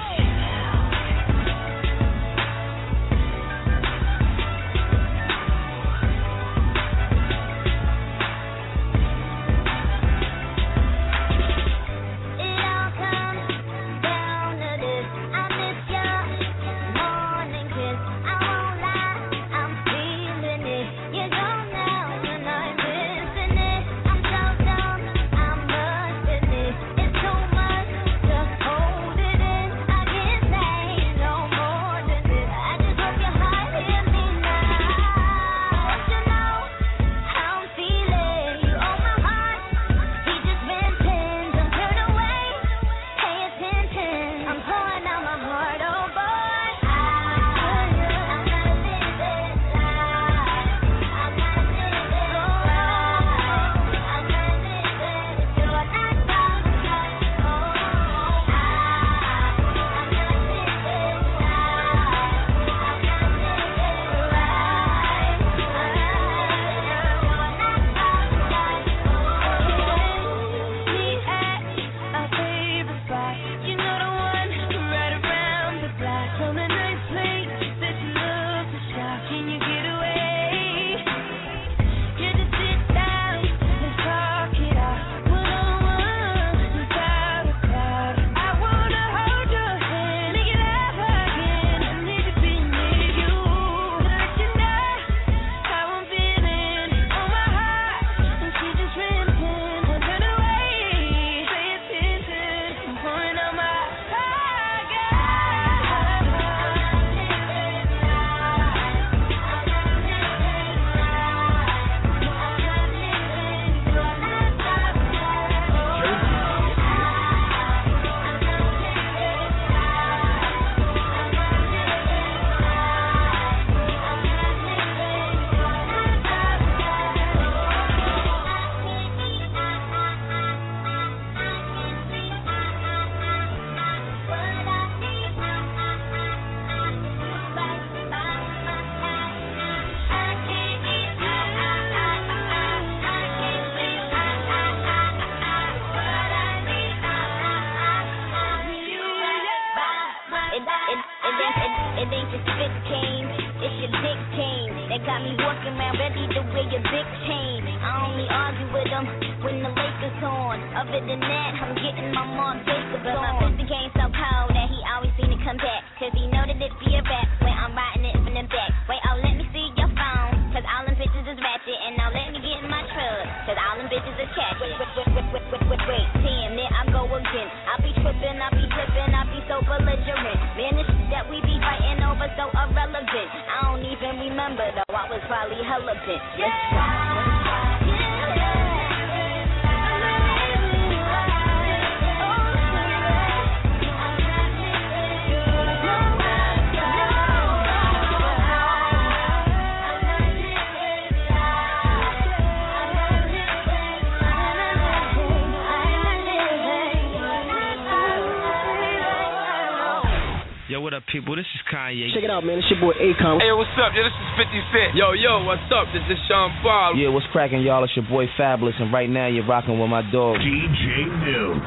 People, this is Kanye. Check it out, man. It's your boy Akon. Hey, what's up? Yo, this is fifty Cent. Yo, yo, what's up? This is Sean Paul. Yeah, what's cracking, y'all? It's your boy Fabulous, and right now you're rocking with my dog D J Milk.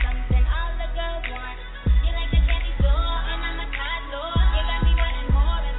More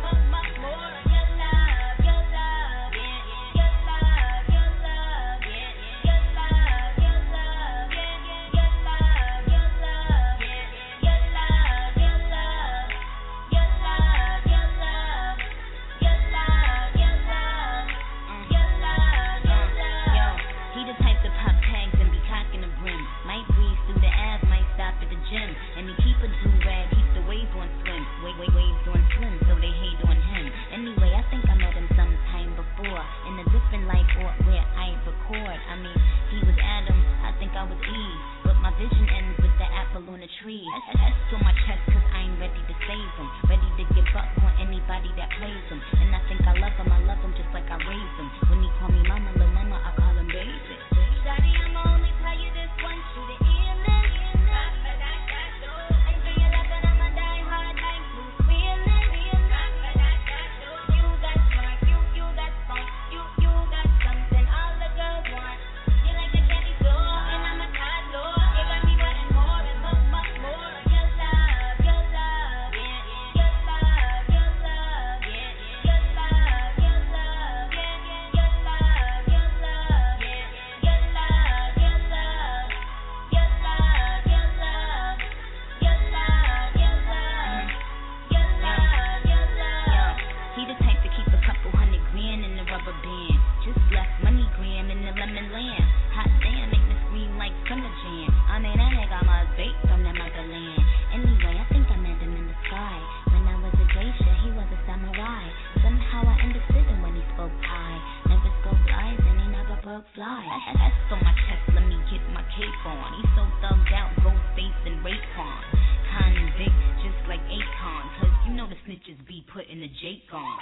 or where I record. I mean, he was Adam, I think I was Eve, but my vision ends with the apple on the tree. S on my chest cause I ain't ready to save him, ready to give up on anybody that plays him. And I think I love him, I love him just like I raised him. When he call me mama, little mama, I call him baby. Daddy, I'ma only tell you this once, you the illest. And for your love that I'ma die hard like Bruce Willis. You got smart, you, you got funk, you, you got something all the girls want. You like the candy store, and I'm a toddler. You got me wanting more and more, more, more. Your love, your love, yeah, your love, your love, yeah, your love, your love, yeah, your love, your love, yeah, your love, your love, your love, your love, your love, your love, your love, your love. He the type to keep a couple hundred grand in the rubber band. Just left money gram in the lemon lamb. Hot damn, make me scream like summer jam. I mean, that nigga must be from the motherland. Anyway, I think I met him in the sky. When I was a geisha, he was a samurai. Somehow I understood him when he spoke Thai. Never spoke lies and he never broke fly. S on my chest, let me get my cape on. He's so thugged out, ghost face and Rayquan. Convict, just like Akon. Cause you know the snitches be putting the Jake on.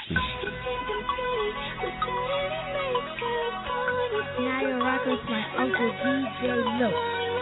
Now you're rocking with my uncle D J Milk.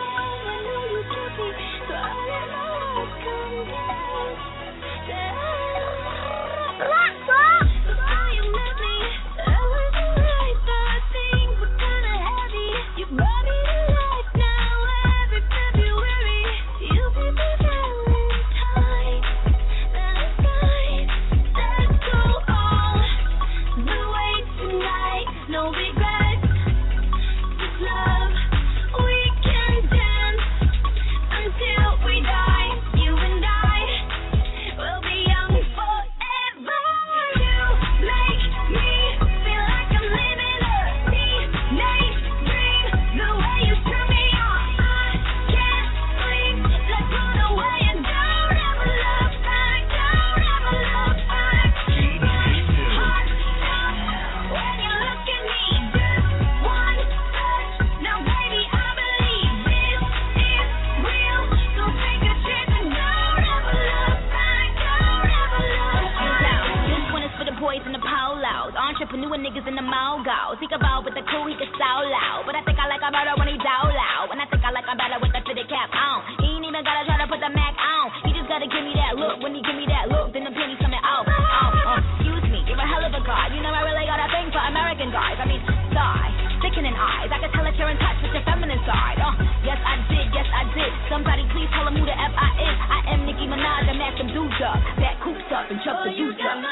No regrets, just love. We can dance until we die. You and I will be young forever. You make me feel like I'm living a teenage dream. The way you turn me on, I can't sleep. Let's run away and don't ever look back. Don't ever look back. Heart stop when you look at me. Just one touch. Now, baby, I believe this is real. So take a chance and don't ever look back. Don't ever look back. This one is for the boys in the polos, entrepreneur niggas in the mogos. He can ball with the crew, he can so loud. But I think I like him better when he down loud. And I think I like him better with the fitted cap on. He ain't even gotta try to put the Mac on. He just gotta give me that look. When he give me that look, then the penny's coming out. Oh, uh, excuse me, you're a hell of a guy. You know I really got a thing for American guys. I mean, thighs, sickening eyes. I can tell that you're in touch with your feminine side. Uh, yes I did, yes I did. Somebody please tell him who the F I is. I am Nicki Minaj, I'm at some dudes up. Back coops up and chuck the juice up.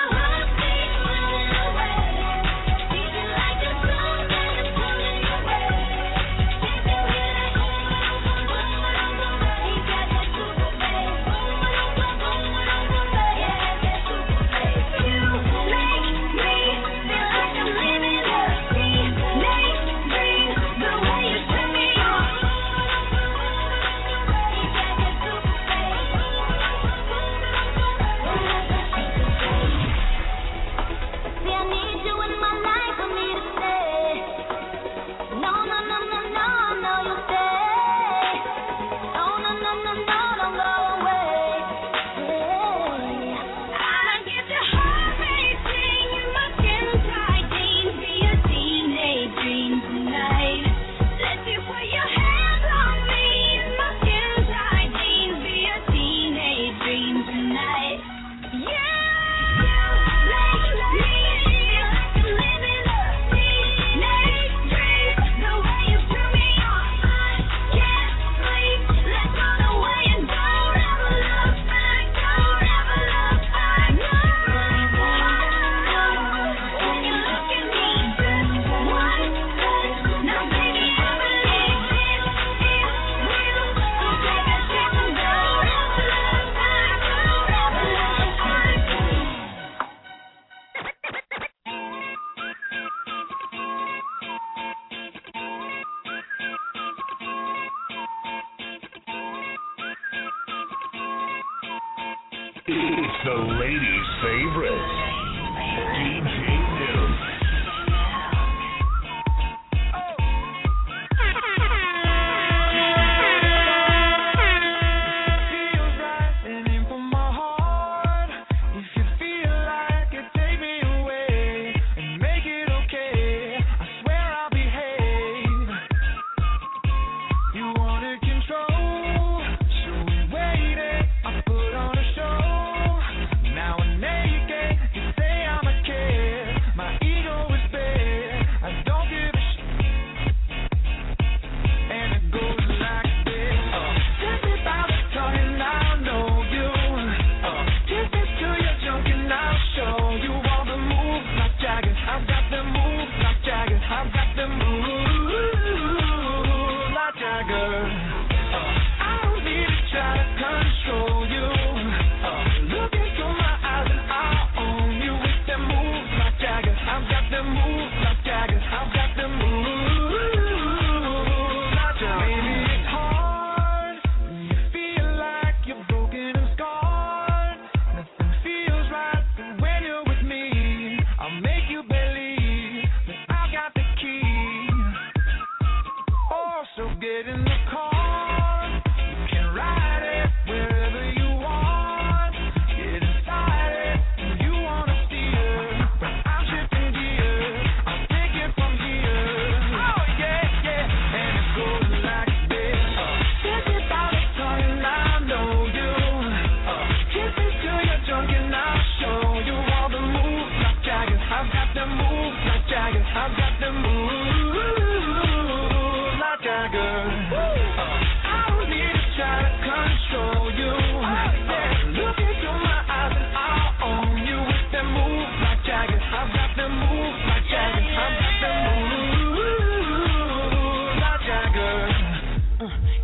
It's the ladies' favorite, D J Milk.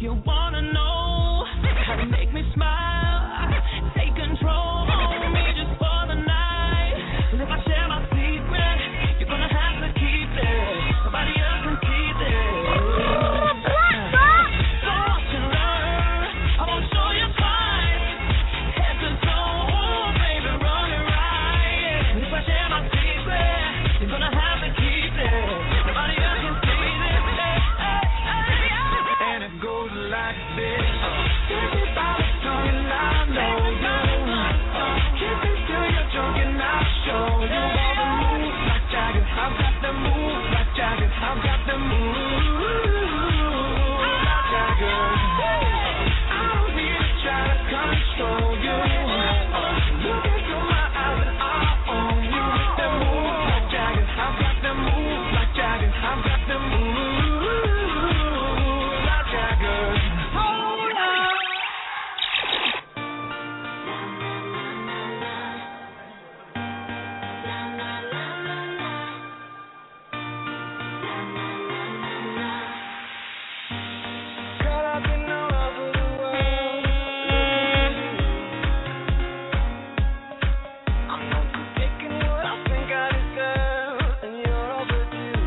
you wanna know how to make me smile, take control of me just for the night. And if I share my secret, you're gonna have to keep it. Nobody else can keep it. So watch and learn. I won't show you twice. Head to toe, baby, run it right. And if I share my secret, you're gonna have to keep it. Nobody else can see this. And it goes like this. Everybody talking, I know you. Kiss me till you're drunk and I'll show you all the moves like Jagger. I've got the moves like Jagger. I've got the moves like Jagger. I don't need to try to control you. Look into my eyes and I'll own you with the moves like Jagger. I've got the moves like Jagger. I've got the moves like Jagger. Hold up. Caught up in the love of the world. I'm not taking what I think I deserve, and you're overdue.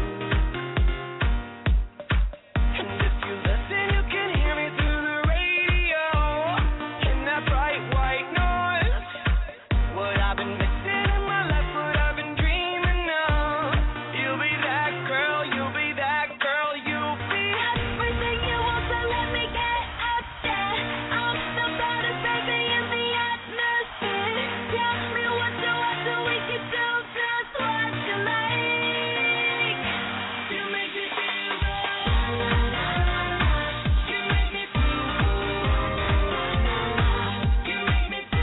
And if you listen, you can hear me through the radio in that bright white noise. What I've been missing in my life, what I've been dreaming of. You'll be that girl, you'll be that girl, you'll be Everything you want, so let me get up there. I'm the baddest baby in the atmosphere. Tell me what you want, so we can do just what you like. You make me feel good. You make me feel good. You make me feel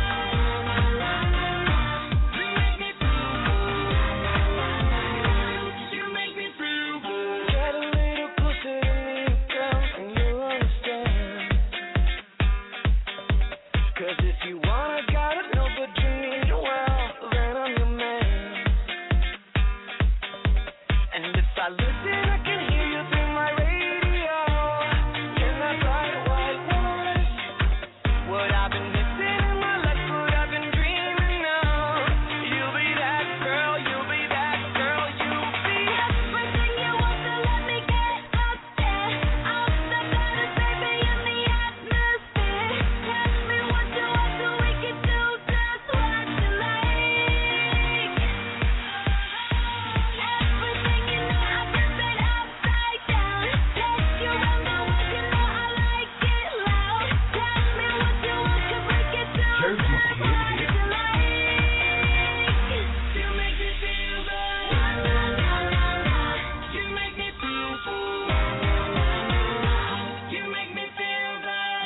good. You make me feel good. Get a little closer to me, girl, and you'll understand. 'Cause if you wanna, gotta know, but you need well, then I'm your man. And if I listen, I can hear you through my radio in that bright white noise. What I've been missing in my life, what I've been dreaming of. You'll be that girl, you'll be that girl, you'll be Everything you want, so let me get up there. I'm the baddest baby in the atmosphere. Tell me what you want, so we can do just what you like. Everything you know, I flip it upside down. Take you around the world, you know I like it loud. Tell me what you want, 'cause we can do just what you like. You make me feel good. You make me feel good. You make me feel good.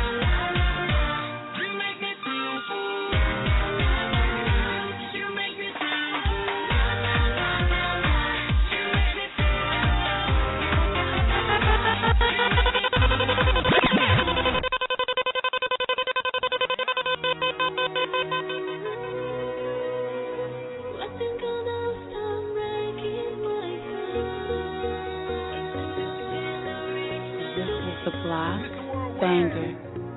You make me feel good. You make me feel I think I'll never stop breaking my heart. This is the block banger.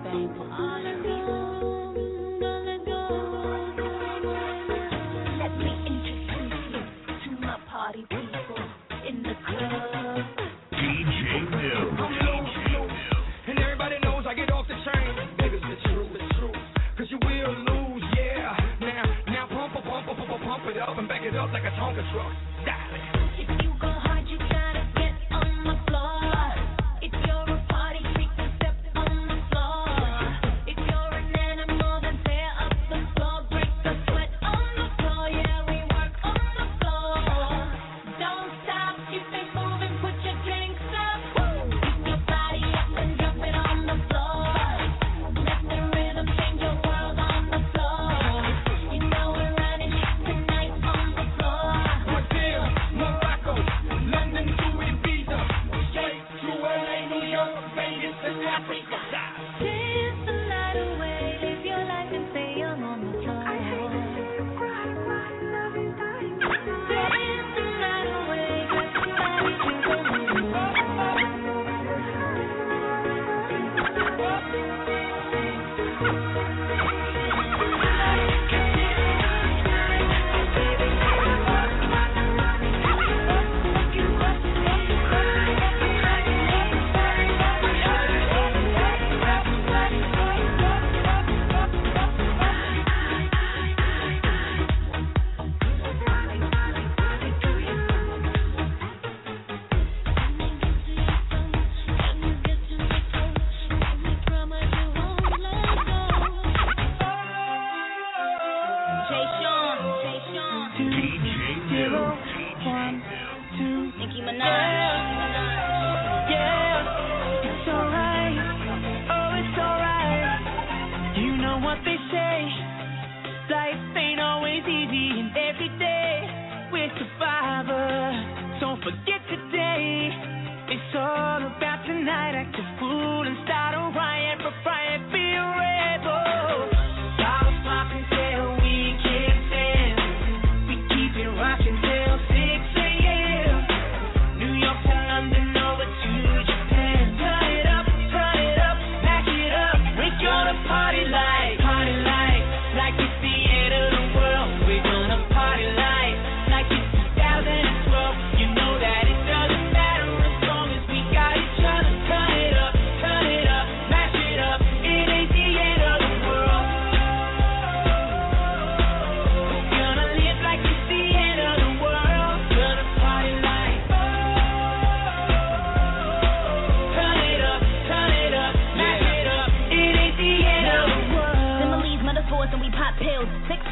Let me introduce you to my party people in the club. D J Mill. And everybody knows I get off the train. Baby, it's true, it's true. 'Cause you will lose, yeah. Now, now pump, pump, pump, pump, pump, pump it up and back it up like a Tonka truck. Style it. If you go hard, you gotta get on the floor. If you're a party freak, then step on the floor. If you're an animal, then tear up the floor. Break the sweat on the floor. Yeah, we work on the floor. Don't stop, keep it moving, put your drinks up. Keep your body up and drop it on the floor. Let the rhythm change your world on the floor. You know we're running it tonight on the floor. Brazil, Morocco, London to Ibiza, straight to L A, New York, Vegas, and Africa. Dance the night away, live your life and say I'm on the floor. I hate to see you cry, my love is dying. Dance the night away, let somebody do the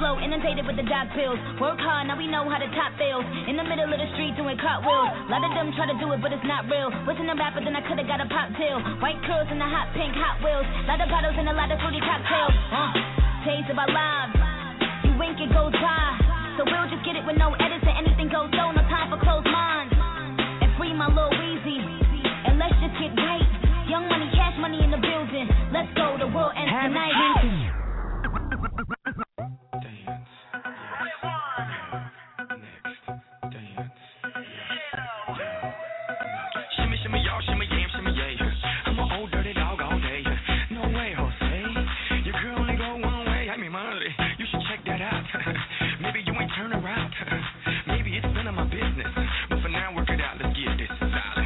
flow, inundated with the dark pills. Work hard, now we know how to top bills. In the middle of the street doing cartwheels. A lot of them try to do it, but it's not real. Wasn't a rapper, then I could've got a pop tail. White curls and the hot pink Hot Wheels. Lot of bottles and a lot of fruity cocktails. Uh, taste of our lives. You wink, it goes by. So we'll just get it with no edits and anything goes on. No time for closed minds. And free my little Weezy. And let's just get right. Young money, cash money in the building. Let's go, the world ends tonight. Shimmy, shimmy, y'all, shimmy, yam, shimmy, yeah. I'm an old dirty dog all day. No way, Jose. Your girl only go one way. I mean, money. You should check that out. Maybe you ain't turn around. Maybe it's none of my business. But for now, work it out. Let's get this solid.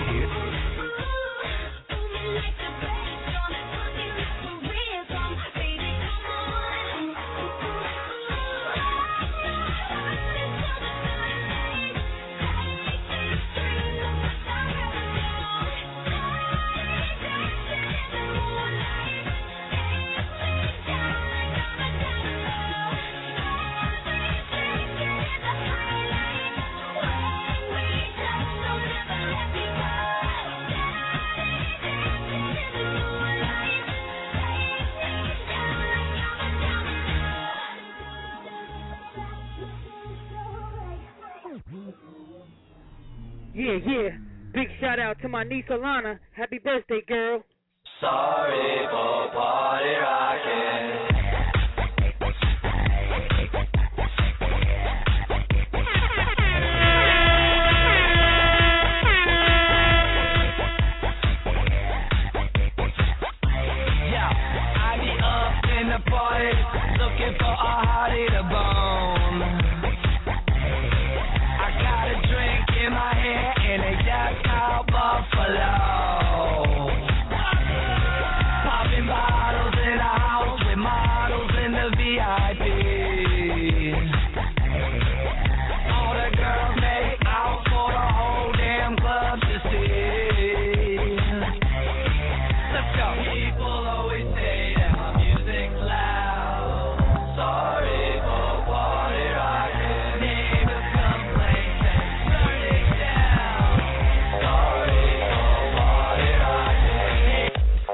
Yeah, yeah. Big shout out to my niece Alana. Happy birthday, girl. Sorry for party rocking. Yeah, I be up in the party, looking for a hottie to bone. I got a drink in my hand and a Jack called Buffalo. Popping bottles in a house with models in the V I P. All the girls make out for the whole damn club to see. Let's go. People always say that my music's loud. Sorry for party rocking. Neighbors complain and turn it down. Sorry for party rocking.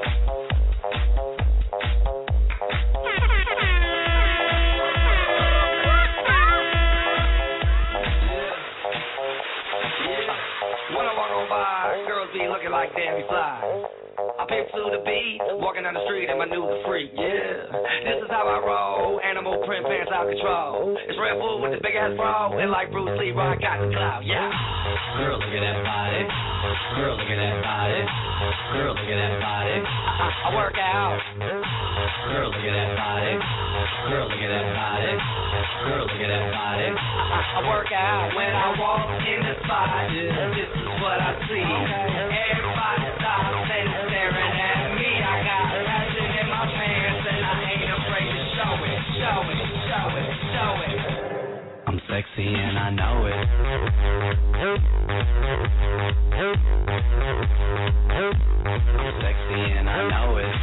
When I walk on by, girls be looking like Danny Fly. I pimp to the beat, walking down the street and my new the freak, yeah. This is how I roll, animal print pants out control. It's Red Bull with the big ass bra, and like Bruce Lee, I got the clout, yeah. Girl, look at that body. Girl, look at that body. Girl, look at that body. I, I work out. Girl, look at that body. Girl, look at that body. Girl, look at that body. I, I work out when I walk in the spot. This is what I see. Everybody stops and staring at me. I got passion in my pants and I ain't afraid to show it, show it, show it, show it. I'm sexy and I know it. I'm sexy and I know it.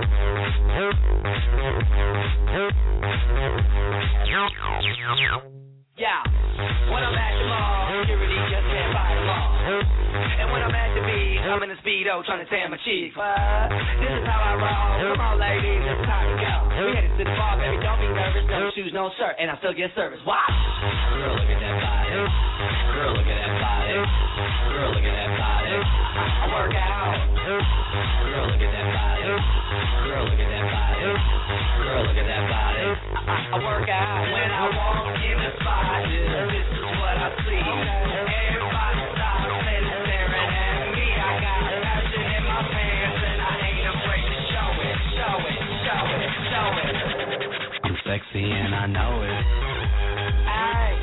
Yeah, when I'm at the mall, security just can't buy them all. And when I'm at the beach, I'm in a Speedo trying to tan my cheeks. What? This is how I roll. Come on, ladies, it's time to go. We headed to the bar, baby, don't be nervous. No shoes, no shirt, and I still get service. Watch. Girl, look at that body. Girl, look at that body. Girl, look at that body. I work out. Girl, look at that body. Girl, look at that body. Girl, look at that body. I work out when I walk in the spot. This is what I see. Everybody stops and staring at me. I got passion in my pants and I ain't afraid to show it, show it, show it, show it. I'm sexy and I know it. Aye.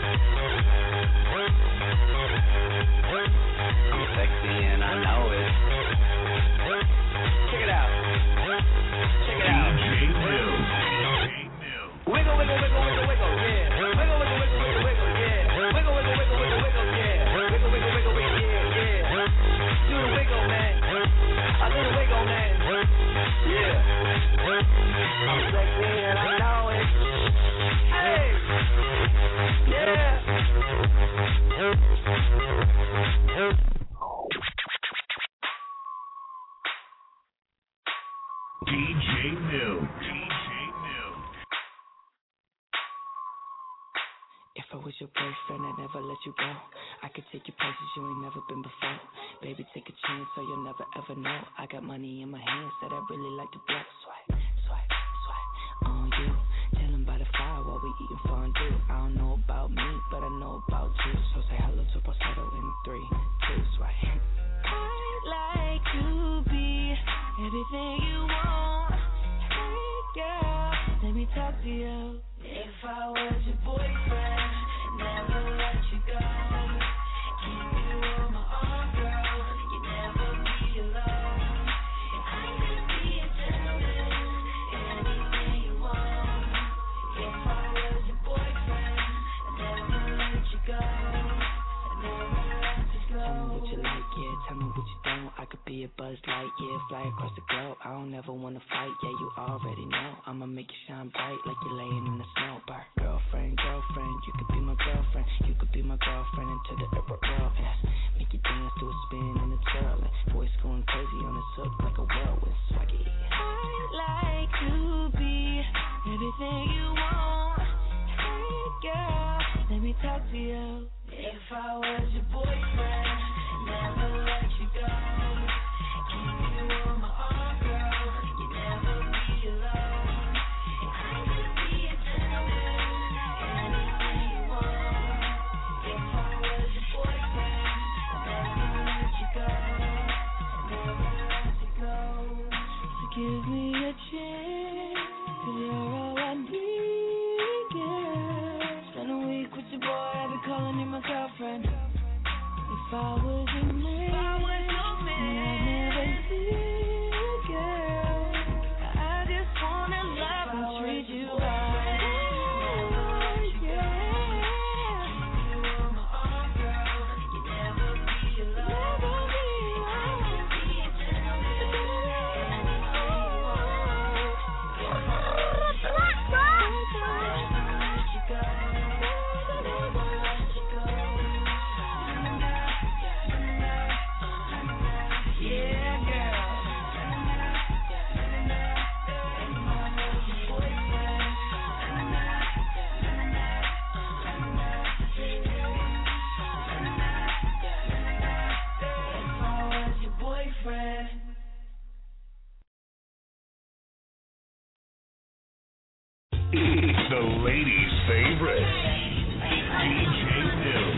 I'm sexy and I know it. Check it out. Check it out. Wiggle, wiggle, wiggle, wiggle, wiggle, yeah. Wiggle, wiggle, wiggle, wiggle, wiggle, yeah. Wiggle, wiggle, wiggle, wiggle, wiggle, yeah. Wiggle, wiggle, wiggle, wiggle, yeah, yeah. Do the wiggle, man. I do the wiggle, man. Yeah. I'm sexy and I know it. Hey. Yeah. D J New. If I was your boyfriend, I'd never let you go. I could take you places you ain't never been before. Baby, take a chance so you'll never ever know. I got money in my hands that I really like to blow. Swipe, swipe, swipe on you. Chillin' by the fire while we eating fondue. I don't know about me, but I know about you. So say hello to falsetto in three, two, swipe. I'd like to be everything you want. Hey girl, let me talk to you. If I was your boyfriend, never let you go. Keep you on my arm, girl. You never I could be a Buzz Lightyear, fly across the globe. I don't ever wanna fight, yeah, you already know. I'ma make you shine bright like you're laying in the snow. Bar. Girlfriend, girlfriend, you could be my girlfriend. You could be my girlfriend until the upper world ends. Make you dance to a spin and a twirl. Voice going crazy on this hook like a whirlwind. Swaggy. I'd like to be everything you want. Hey girl, let me talk to you. If I was your boyfriend, never let you go. Keep you on my arm, girl. You never be alone. I could be a gentleman, anything you want. If I was your boyfriend, never let you go. Never let you go. So give me a chance, 'cause you're all I need, girl. Spend a week with your boy, I'll be calling you my girlfriend. If I was your man, if I was your man, I'd never leave, girl. I just wanna love and treat you right. It's the ladies' favorite, D J New.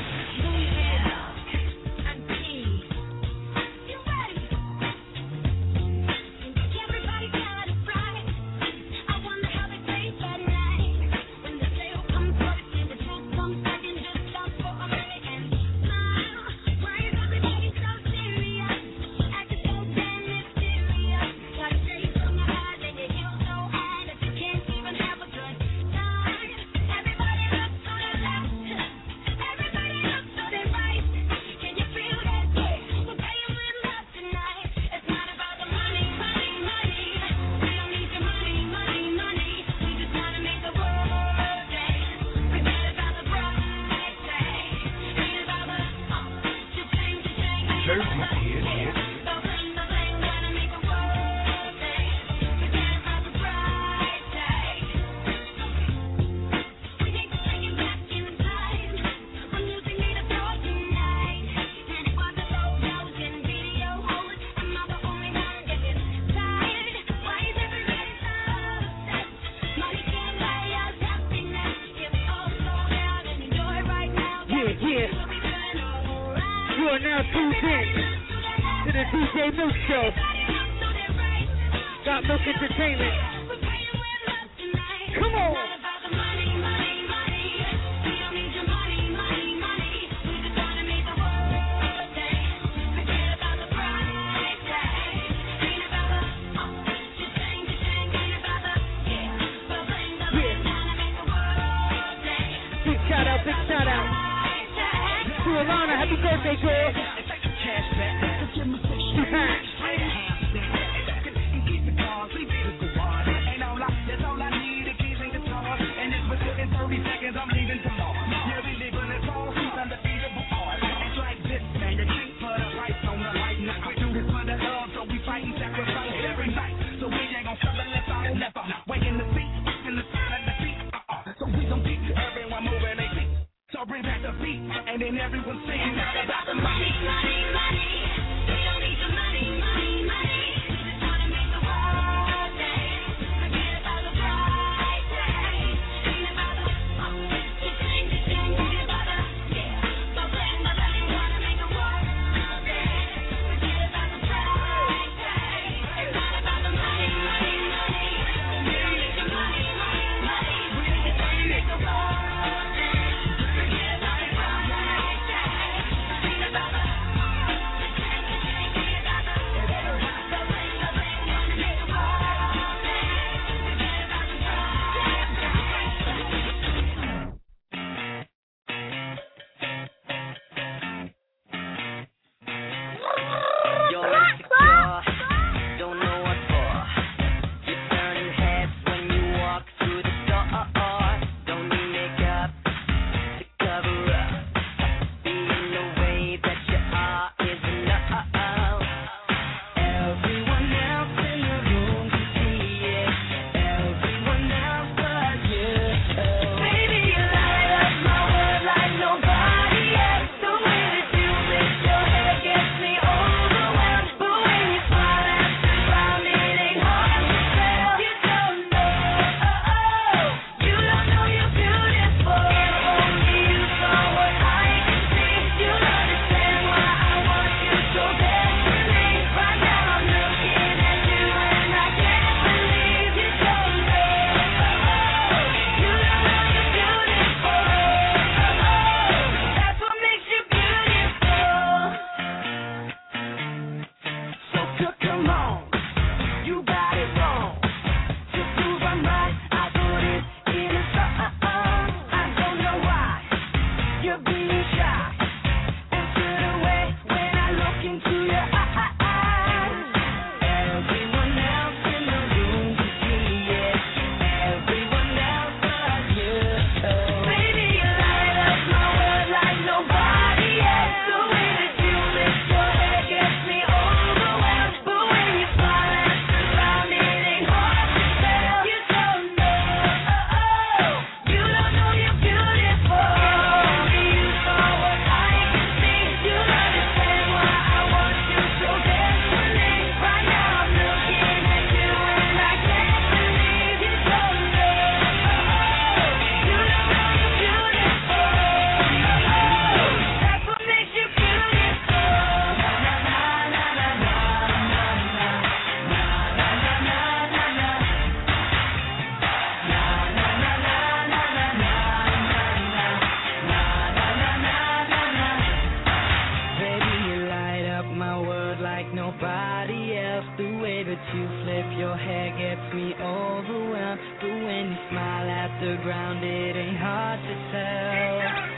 good like nobody else. The way that you flip your hair gets me overwhelmed. But when you smile at the ground, it ain't hard to tell.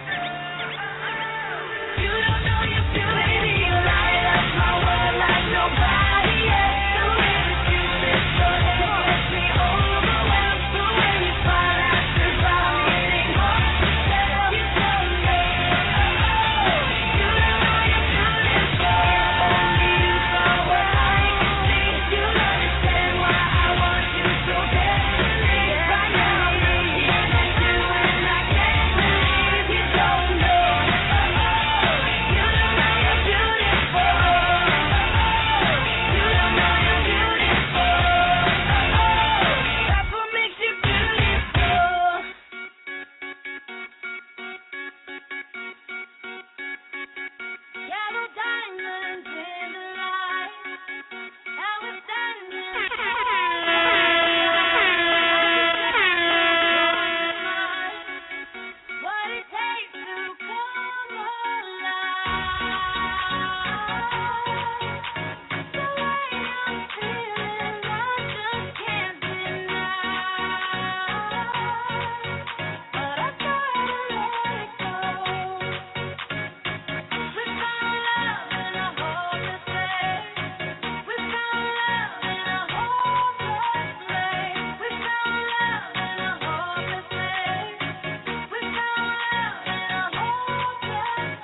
You don't know you're beauty, you light up my world like nobody else. The way that you flip your hair gets me overwhelmed. But when you smile at the ground, it ain't hard to tell. You don't know. You don't know you're beautiful. Only you saw what I can see. You understand why I want you so desperately. Right now, I'm looking at you and I can't believe you don't know. You don't know you're beautiful. You don't know you're beautiful. That's what makes you beautiful. Yellow diamonds in the light. Now we're standing. What it takes to come alive. The way I'm feeling, I just can't deny. But I gotta let it go. We found love in a hopeless place. We found love in a hopeless place. We found love in a hopeless place. We found love in a hopeless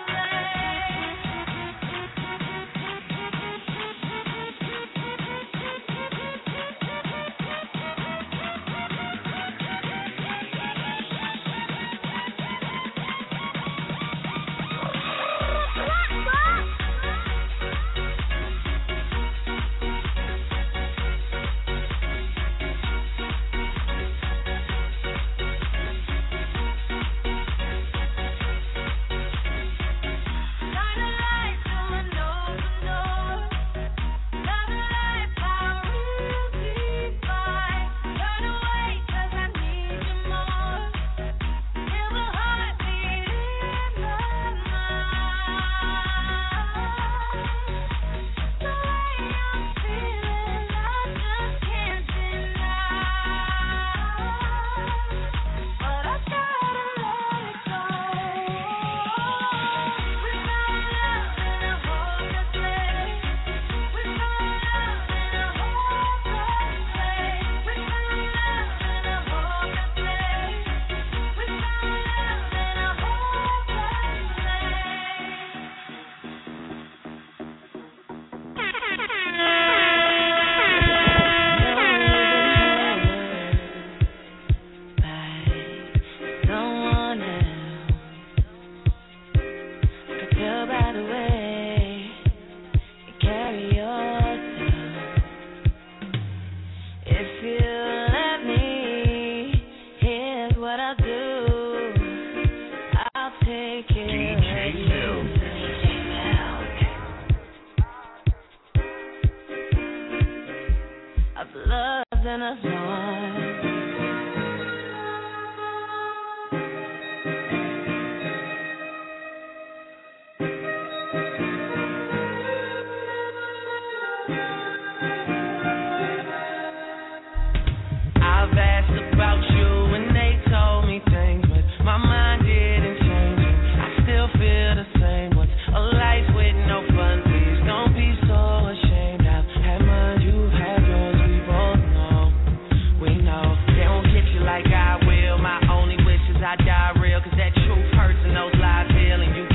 Shine a light through an open door. Love and life, how real divine. Turn away 'cause I need you more. Feel the heartbeat in my mind. The way I'm feeling, I just can't deny. But I gotta let it go. We found love in a hopeless place. We found love in a hopeless place. We found love in a hopeless place. We found love Someone else. I could tell by the way you carry yourself. If you let me, here's what I'll do. I'll take care of you. I've loved and I've lost. I've asked about you and they told me things, but my mind didn't change. I still feel the same. What's a life with no fun? Please don't be so ashamed. I've had mine, you have yours. We both know. We know they won't get you like I will. My only wish is I die real, 'cause that truth hurts and those lies heal, and you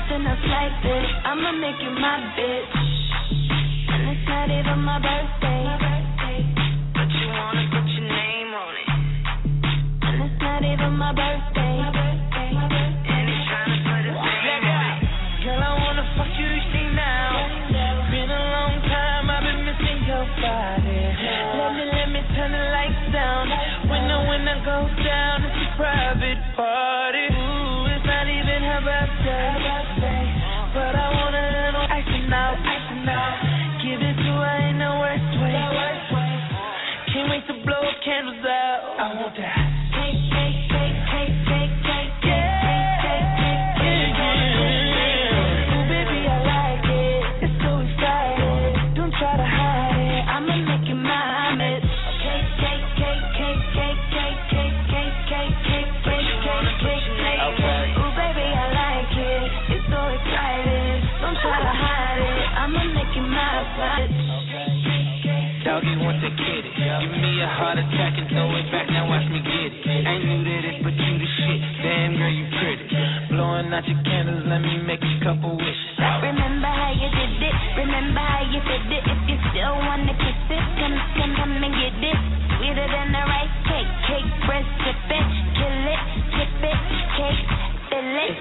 nothing else like this. I'ma make you my bitch. And it's not even my birthday. But you wanna put your name on it. And it's not even my birthday. And he's trying to put his name on it. Girl, I wanna fuck you, you see now. Been a long time, I've been missing your body. Let me, let me turn the lights down. When I, when I go down, it's a private party. Ooh, it's not even her birthday. But I want a little icing out, icing out. Give it to her in the worst way. Can't wait to blow candles out. I want that. Cake, cake, cake, cake, cake, cake, cake, cake, cake, cake, cake. Ooh, baby, I like it. It's so exciting. Don't try to hide it. I'ma make you my miss. Cake, cake, cake, cake, cake, cake, cake, cake, cake, cake, cake, cake, cake, cake. Ooh, baby, I like it. It's so exciting. Don't try to hide it. I'ma make you my bitch. Doggy want to get it. Give me a heart attack and throw it back. Now watch me get it. Ain't new to this, but you the shit. Damn girl, you pretty. Blowing out your candles, let me make a couple wishes. Remember how you did it. Remember how you did it. If you still wanna kiss it, come, come, come and get it. Sweeter than the rice cake. Cake, breast, sip it, kill it, tip it, cake, fill it.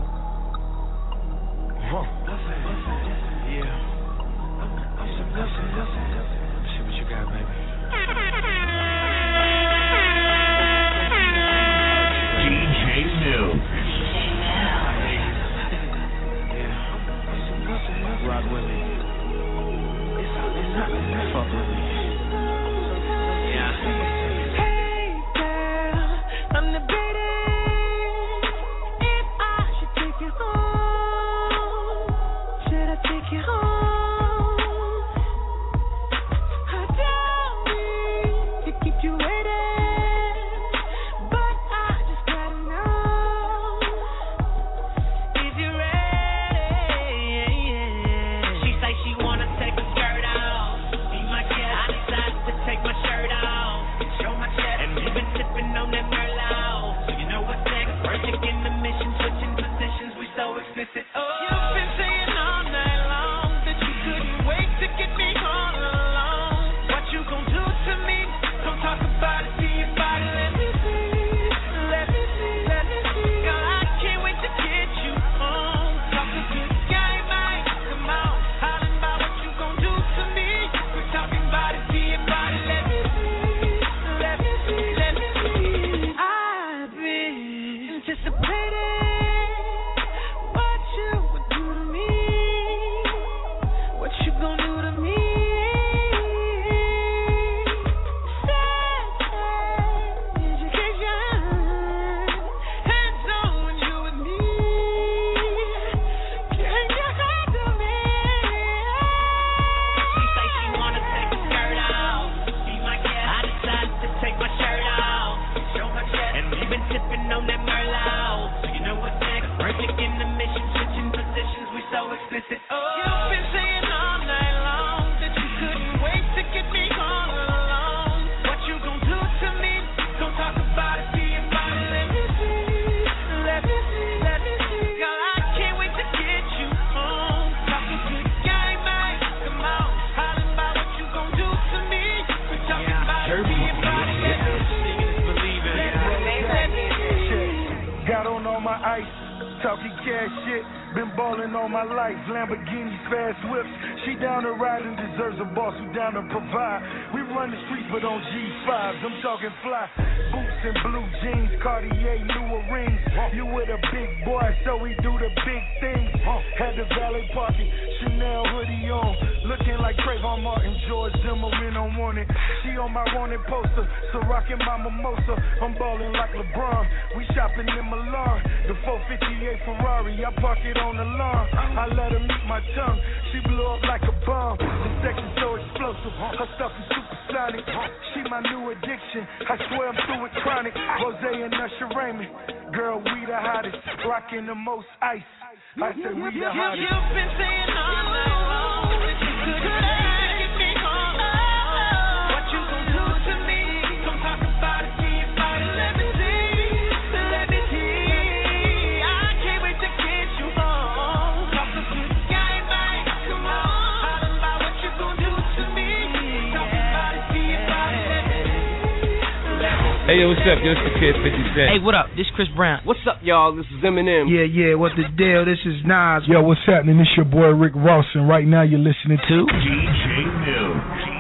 Huh. Yeah. Listen, listen, listen. See what you got, baby. D J Milk. Yeah. Rock with me. Fuck with me. Yeah. Hey girl, I'm debating if I should take you home. Should I take you home? I don't mean to keep you waiting, but I just gotta know if you're ready. She say she wanna take her skirt off. Be my guest. I decided to take my shirt off. Show my chest. And we've been sipping on that Merlot. So you know what's next. Perfect in the mission. Switching positions. We so explicit. Oh. You've been saying all night long that you couldn't wait to get me all alone. What you gon' do to me? Don't talk about it, see your body. Let me see, let me see, let me see. Girl, I can't wait to get you home. Talk a good game, man. Come on, hollering about what you gon' do to me. We're talking about it, see your body. Let me see, let me see, let me see. I've been anticipating what you would do to me. What you gon' do to me? Sex education, hands on when you with me. Can you handle me? She say she wanna take her skirt off. Be my guest. I decided to take my shirt off. Show my chest. And we've been sipping on that Merlot. So you know what's next. Perfect in the mission. Switching positions. We so explicit. Oh. You've been saying all night long that you couldn't wait to get me all alone. What you gon' do to me? Don't talk about it, see your body. Let me see, let me see, let me see. Girl, I can't wait to get you home. Talk a good game, man. Come on, hollering about what you gon' do to me. We're talking about it, see your body. Let me see, believing. Let me see. Got on all my ice, talking cash shit. Been ballin' all my life, Lamborghinis, fast whips. She down to ride and deserves a boss who down to provide. We run the streets but on G fives, I'm talking fly. Boots and blue jeans, Cartier, newer rings. You with a big boy, so we do the big things. Had the valet parking, Chanel hoodie on. Looking like Trayvon Martin, George Zimmerman on wanted. She on my wanted poster, so rockin' my mimosa. I'm ballin' like LeBron, we shopping in Milan. The four fifty-eight Ferrari, I park it on the lawn. I let her meet my tongue, she blew up like a bomb. The sex is so explosive, her stuff is supersonic. She my new addiction, I swear I'm through with chronic. Rose and Usher Raymond, girl, we the hottest. Rockin' the most ice, I said we the hottest. You've been saying all night long that you couldn't wait to get me home. What you gon' do to me? Don't talk about it, see your body. Let me see, let me see. I can't wait to get you home. Hey, yo, what's up? Yo, it's the kid fifty Cent. Hey, what up? This Chris Brown. What's up, y'all? This is Eminem. Yeah, yeah, what the deal? This is Nas. Yo, what's happening? This your boy Rick Ross, and right now you're listening to D J New.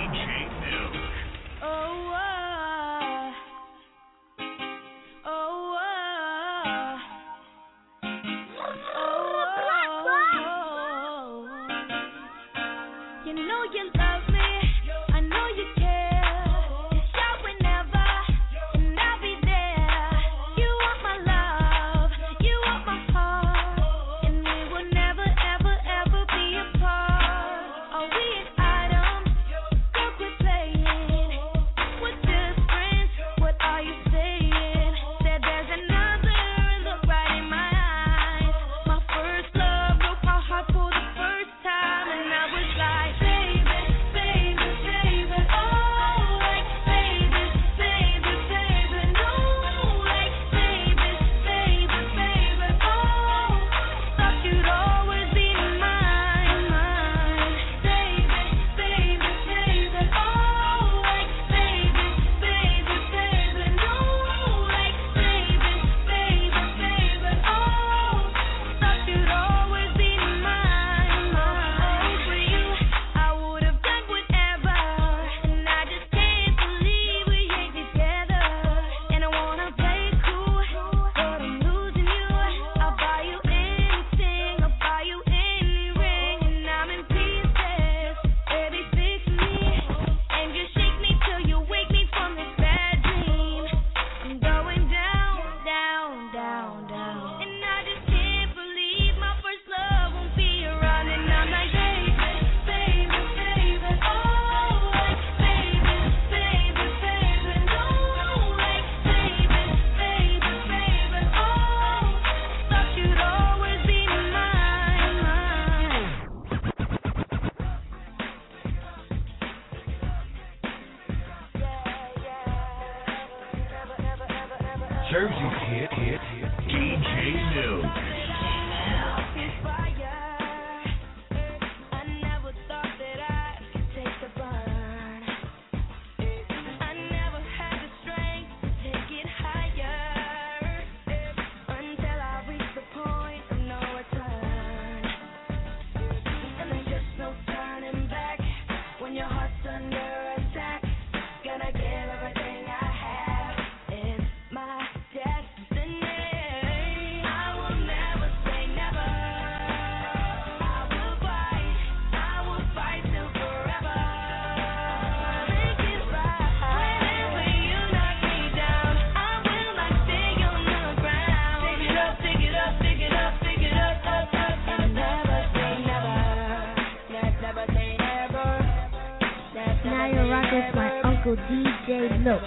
D J Milk.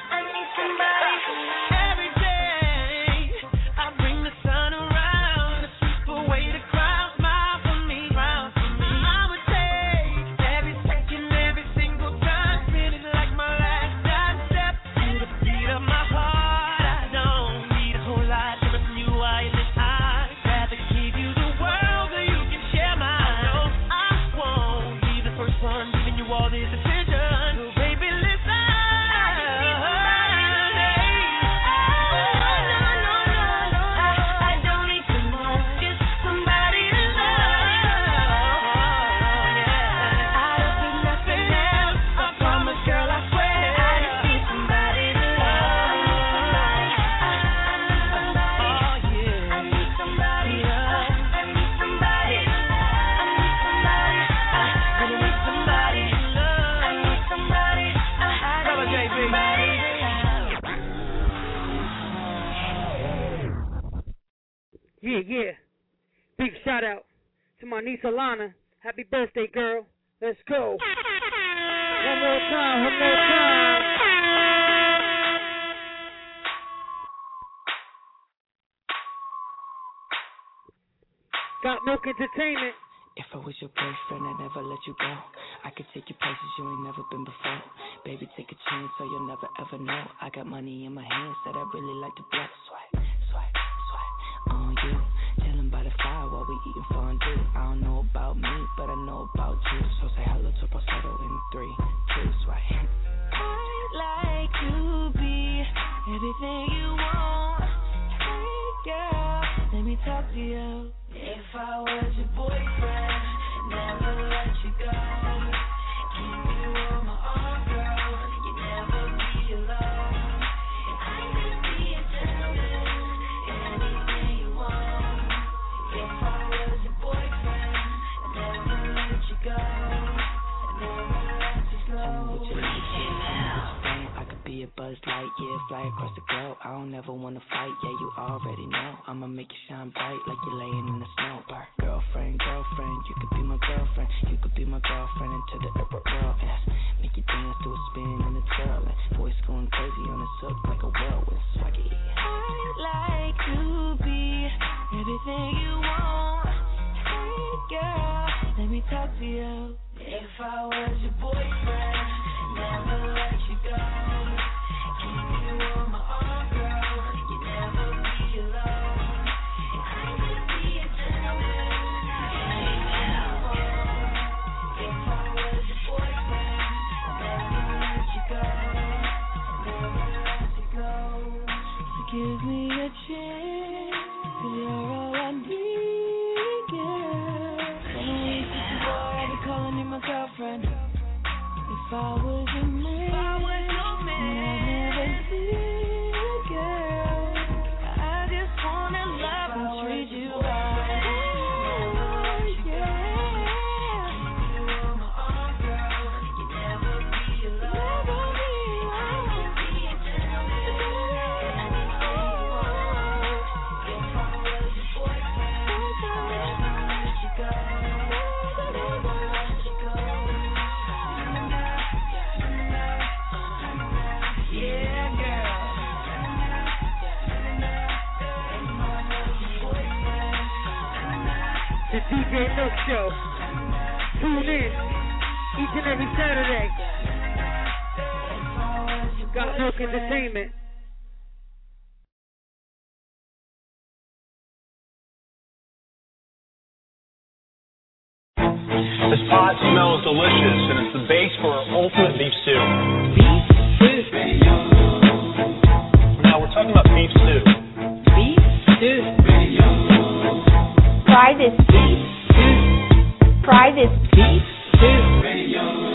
Every day I bring the sun around. big shout out to my niece Alana. Happy birthday, girl. Let's go. One more time, one more time. Got Milk Entertainment. If I was your boyfriend, I'd never let you go. I could take you places you ain't never been before. Baby, take a chance so you'll never ever know. I got money in my hands that I really like to blow. Swipe, swipe, swipe on you. Chilling by the fire while we eating fondue. I don't know about me, but I know about you. So say hello to falsetto in three, two, swipe. I'd like to be everything you want. Hey girl, let me talk to you. If I was your boyfriend, never let you go. Keep you on my arm, girl. You never be alone. I could be a gentleman, anything you want. If I was your boyfriend, never let you go. Never let you go. Tell me what you like, yeah. I could be a Buzz Lightyear, fly across the globe. I don't ever wanna fight, yeah, you already know. I'ma make you shine bright like you're laying in the snow. Bar. Girlfriend, girlfriend, you could be my girlfriend. You could be my girlfriend into the upper world. And make you dance to a spin and a twirl. And voice going crazy on the silk like a whirlwind. Swaggy. I'd like to be everything you want. Hey girl, let me talk to you. If I was your boyfriend, never let you go. Keep you on my arm, girl. You never be alone. I could be a gentleman. Anything you want. If I was your boyfriend, never let you go. Never let you go. So give me a chance, 'cause you're all I need, girl. Gonna wait till you boy, I'll be calling you my girlfriend. If I was your man, if I was your man, I'd never see, girl. I just wanna love and treat you right. Oh, yeah. Keep you on my arm, girl. You never be alone. Never be alone. I could be a gentleman. Anything you want. If I was your boyfriend, never let you go. Never let you go. Yeah, girl. The D J Milk Show. Tune in each and every Saturday. Got Milk Entertainment. This pot smells delicious, and it's the base for our ultimate beef stew. Beef stew. Now we're talking about beef stew. Beef stew. Try this beef. Try this beef. Stew.